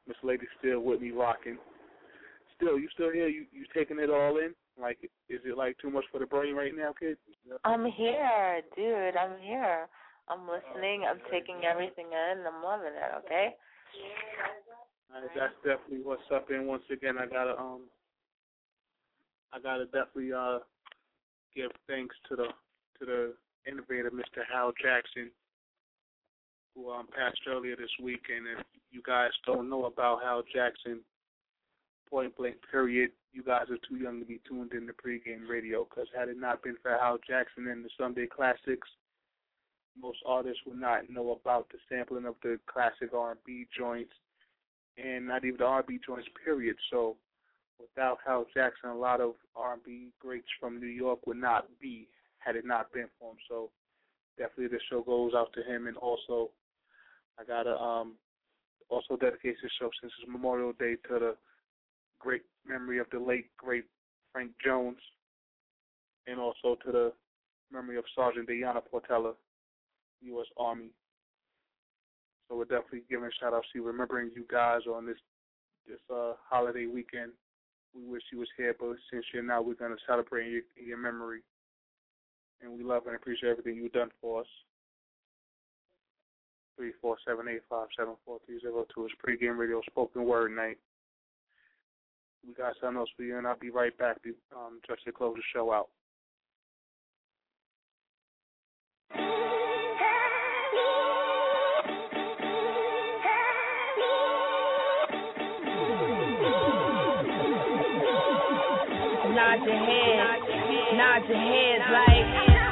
Miss Lady still with me rocking. Still, you still here? You you taking it all in? Like, is it like too much for the brain right now, kid? I'm here, dude. I'm here. I'm listening. I'm taking everything in. I'm loving it. Okay. All right, that's definitely what's up. And once again, I gotta um, I gotta definitely uh, give thanks to the to the innovator, Mister Hal Jackson, who um passed earlier this week. And if you guys don't know about Hal Jackson, point blank period, you guys are too young to be tuned in to pregame radio. Because had it not been for Hal Jackson and the Sunday Classics, most artists would not know about the sampling of the classic R and B joints, and not even the R and B joints, period. So without Hal Jackson, a lot of R and B greats from New York would not be, had it not been for him. So definitely this show goes out to him. And also, I got to um, also dedicate this show, since it's Memorial Day, to the great memory of the late, great Frank Jones, and also to the memory of Sergeant Diana Portella, U S Army. So we're definitely giving a shout-out to you, remembering you guys on this this uh, holiday weekend. We wish you was here, but since you're not, we're going to celebrate your, your memory. And we love and appreciate everything you've done for us. three four seven eight five seven four three zero two is pregame radio spoken word night. We got something else for you, and I'll be right back um, just to close the show out. Nod your head, nod your head like,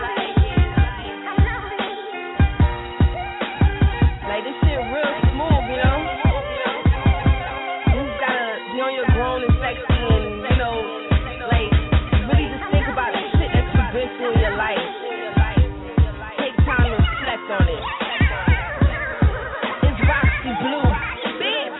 like this shit real smooth, you know? You just gotta be on your grown and sexy and, you know, like, really just think about the shit that you've been through in your life. Take time to reflect on it. It's Roxy Blue, bitch.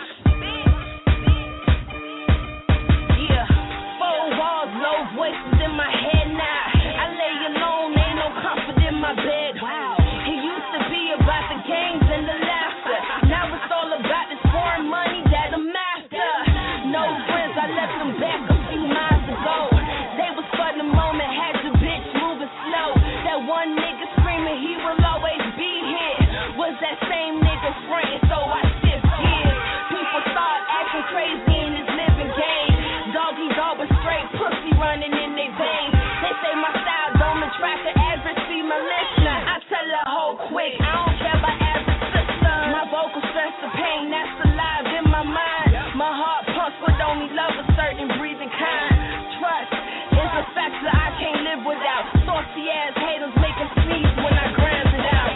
Yeah, four walls, low voices in my head now. I lay alone, ain't no comfort in my bed. Wow. It used to be about the games and the laughter. Now it's all about this foreign money that I'm after. No friends, I left them back a few miles ago. They was for the moment, had the bitch moving slow. That one nigga screaming he will always be here was that same nigga friend, so I shift gears. People start acting crazy in this living game. Doggies always straight, pussy running in their veins. They say my style don't attract the average female listener. I tell her whole quick, I don't care about average sister. My vocal stress the pain that's alive in my mind. My heart pumps but only love a certain breathing kind. Trust is a factor I can't live without. Saucy ass haters make them sneeze when I grind it out.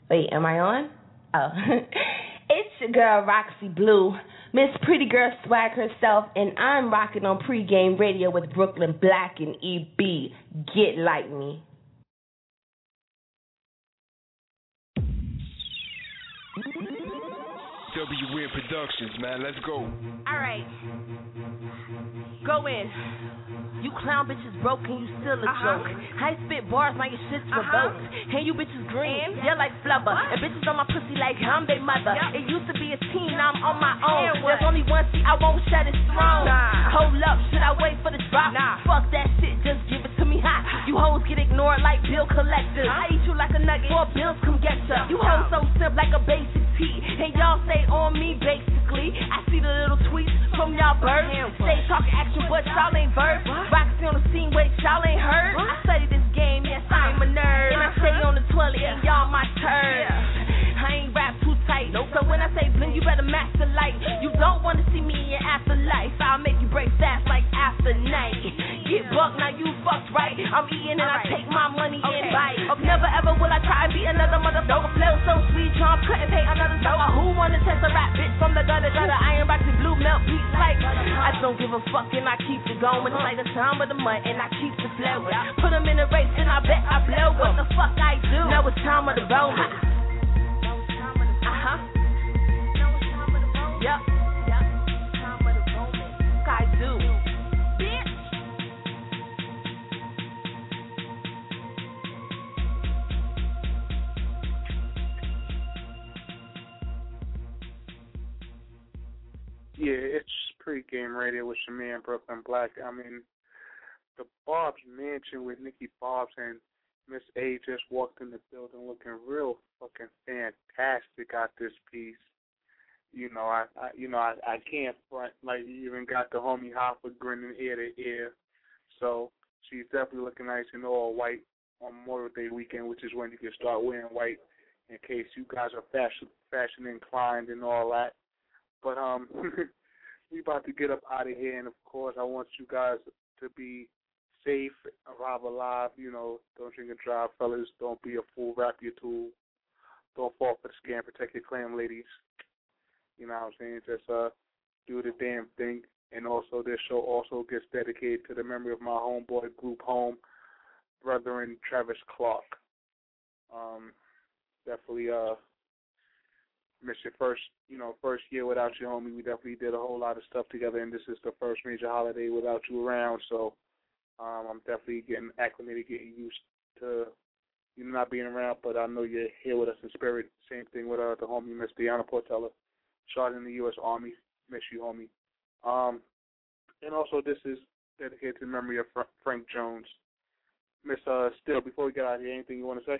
Wait, am I on? Oh. It's your girl, Roxy Blue, Miss Pretty Girl Swag herself, and I'm rocking on Pregame Radio with Brooklyn Black and E B. Get like me. W N Productions, man, let's go. All right. Go in. You clown bitches broke and you still a Uh-huh. joke. I spit bars, my shit's Uh-huh. revoked. And you bitches green, you're like flubber. And bitches on my pussy like I'm they mother. Yep. It used to be a teen, now I'm on my own. And what? There's only one seat, I won't shut it strong. Nah. Hold up, should I wait for the drop? Nah. Fuck that shit, just give it to me hot. You hoes get ignored like bill collectors. Huh? I eat you like a nugget, or bills come get ya. You hoes so simp like a basic tee. And y'all stay on me basically. I see the little tweets from y'all birds. Stay talking action, but y'all ain't verbs. Roxy on the scene, wait, y'all ain't heard? I study this game, yes, I'm a nerd. And I stay on the toilet, and y'all my turds. I ain't rap too tight, so when I say bling, you better match the light. You don't wanna see me in afterlife, I'll make you break fast like after night. Get bucked, now you fucked right. I'm eating and I take my money in bite. Never ever will I try and be another motherfucker. Flow so sweet, Trump couldn't pay another dollar. Who wanna test a rap bitch from the gutter gutter? Iron box and blue melt beats like I don't give a fuck and I keep it going. It's like the time of the month and I keep the flow. Put them in a race and I bet I blow. What the fuck I do? Now it's time of the bonus. Uh-huh. Yep. Yep. Time of the bonus. I do. Bitch. Yeah, it's Pregame Radio with your man Brooklyn Black. I mean, the Bob's Mansion with Nikki Bobs and Miss A just walked in the building looking real fucking fantastic out this piece. You know, I, I you know, I, I can't front, like, you even got the homie Hopper grinning ear to ear. So she's definitely looking nice in all white on Memorial Day weekend, which is when you can start wearing white in case you guys are fashion fashion inclined and all that. But um, we about to get up out of here, and of course, I want you guys to be safe, arrive alive. You know, don't drink and drive, fellas. Don't be a fool. Wrap your tool. Don't fall for the scam. Protect your clam, ladies. You know what I'm saying? Just uh, do the damn thing. And also, this show also gets dedicated to the memory of my homeboy group home, Brethren Travis Clark. Um, definitely uh. Missed your first, you know, first year without you, homie. We definitely did a whole lot of stuff together, and this is the first major holiday without you around. So um, I'm definitely getting acclimated, getting used to you not being around. But I know you're here with us in spirit. Same thing with uh, the homie, Miss Deanna Portella, shot in the U S Army. Miss you, homie. Um, and also, this is dedicated to the memory of Fra- Frank Jones. Miss uh, Still, before we get out of here, anything you want to say?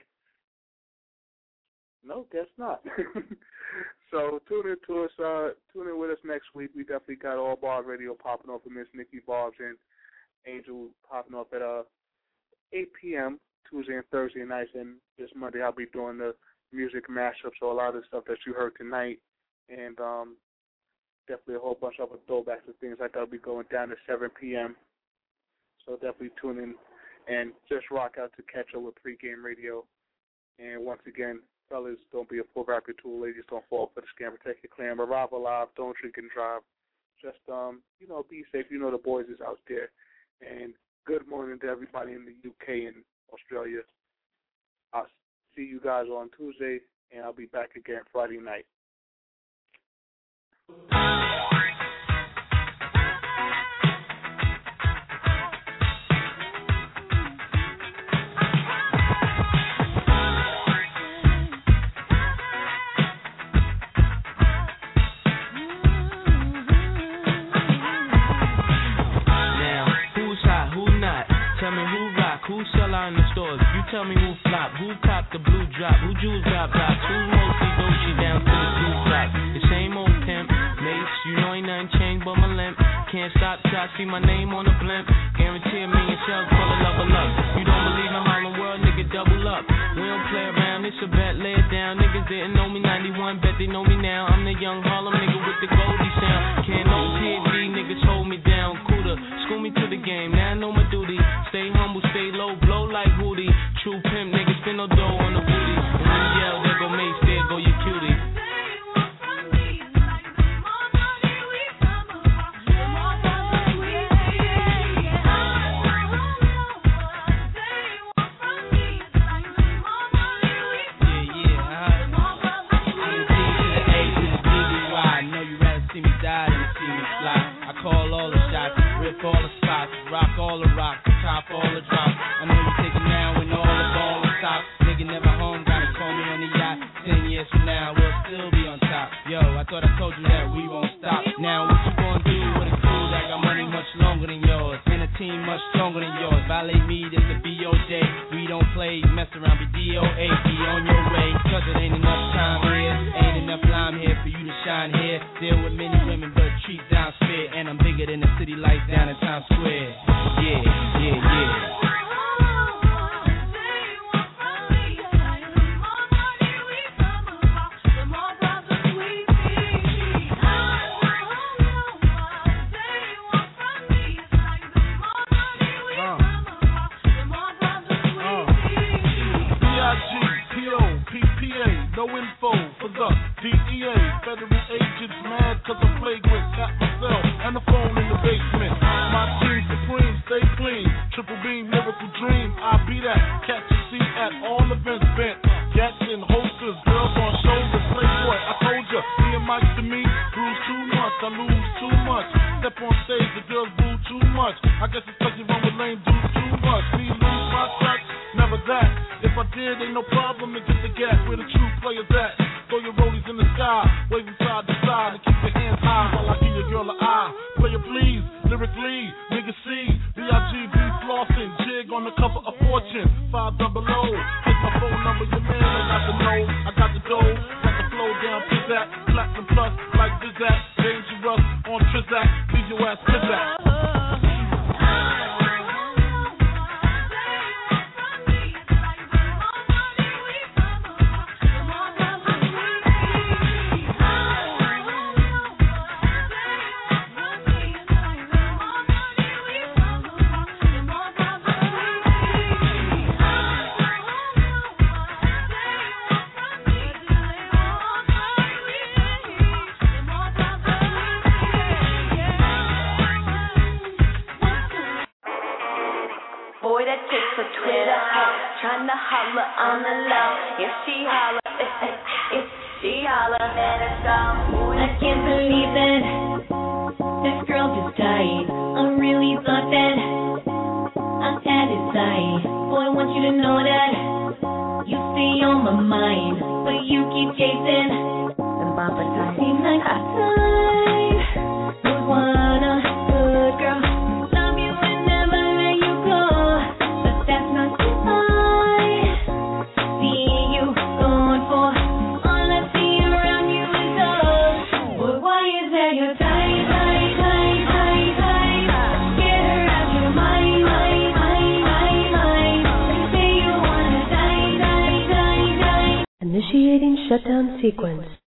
No, guess not. So tune in to us. Uh, tune in with us next week. We definitely got All Bar Radio popping off with Miss Nikki Bobs and Angel popping off at uh eight p.m. Tuesday and Thursday nights. And this Monday I'll be doing the music mashup. So a lot of the stuff that you heard tonight, and um, definitely a whole bunch of other throwbacks and things like that'll be going down at seven p.m. So definitely tune in and just rock out to catch up with Pregame Radio. And once again, fellas, don't be a full rapid tool. Ladies, don't fall for the scam. Protect your clan. Arrive alive. Don't drink and drive. Just, um, you know, be safe. You know the boys is out there. And good morning to everybody in the U K and Australia. I'll see you guys on Tuesday, and I'll be back again Friday night. Tell me who rock, who sell out in the stores. You tell me who flop, who cop the blue drop, who jewels drop drops, who mostly Dolce down to the blue drop. The same old pimp, mates, you know ain't nothing changed but my limp. Can't stop till I see my name on the blimp. Guarantee a million shells full of level up. You don't believe in Harlem World, nigga, double up. We don't play around, it's a bet, lay it down. Niggas didn't know me ninety-one, bet they know me now. I'm the young Harlem nigga with the Goldie sound. Can't no P H D, niggas hold me down. Cooler, school me to the game, now I know my duty. Stay humble, stay low, blow like Woody. True pimp, niggas spin no dough on the booty. And when you yell, there go me. Yo, I thought I told you that we won't stop. Now what you gonna do with a crew that got money much longer than yours, and a team much stronger than yours? Violate me, this a B O J. We don't play, mess around, be D O A. Be on your way, cause it ain't enough time here. Ain't enough lime here for you to shine here. Deal with many women, but treat down spit. And I'm bigger than the city lights down in Times Square. Yeah, yeah, yeah. No info for the D E A. Federal agents mad cause I'm flagrant. Got myself and the phone in the basement. My team supreme, stay clean. Triple beam, lyrical dream. I be that. Catch a seat at all events bent. Gats in holsters, girls on shoulders. Playboy, I told ya. Me and Mike to me, bruise too much. I lose too much. Step on stage, the girls boo too much. I guess it's cause you run with lame dudes too much. Me lose my touch, never that. If I did, ain't no problem to get the gap where the true players at. Throw your rollies in the sky, waving side to side, and keep your hands high while I give your girl an eye. Player please, lyrically, nigga C, B I G B flossing, jig on the cover of Fortune, five double O. Hit my phone number, your man, I got the know, I got the dough, got the flow down, pizzazz, platinum plus, like Bizzat, dangerous on Trizak, leave your ass pizzazz. Boy, that chick for Twitter, tryna holler on the low. If she holler, if she holler, let her go. I can't believe that this girl just died. I really thought that I had it sight. Boy, I want you to know that you stay on my mind, but you keep chasing them bumper ties. Seem like I died. Don't wanna good girl. Initiating shutdown sequence.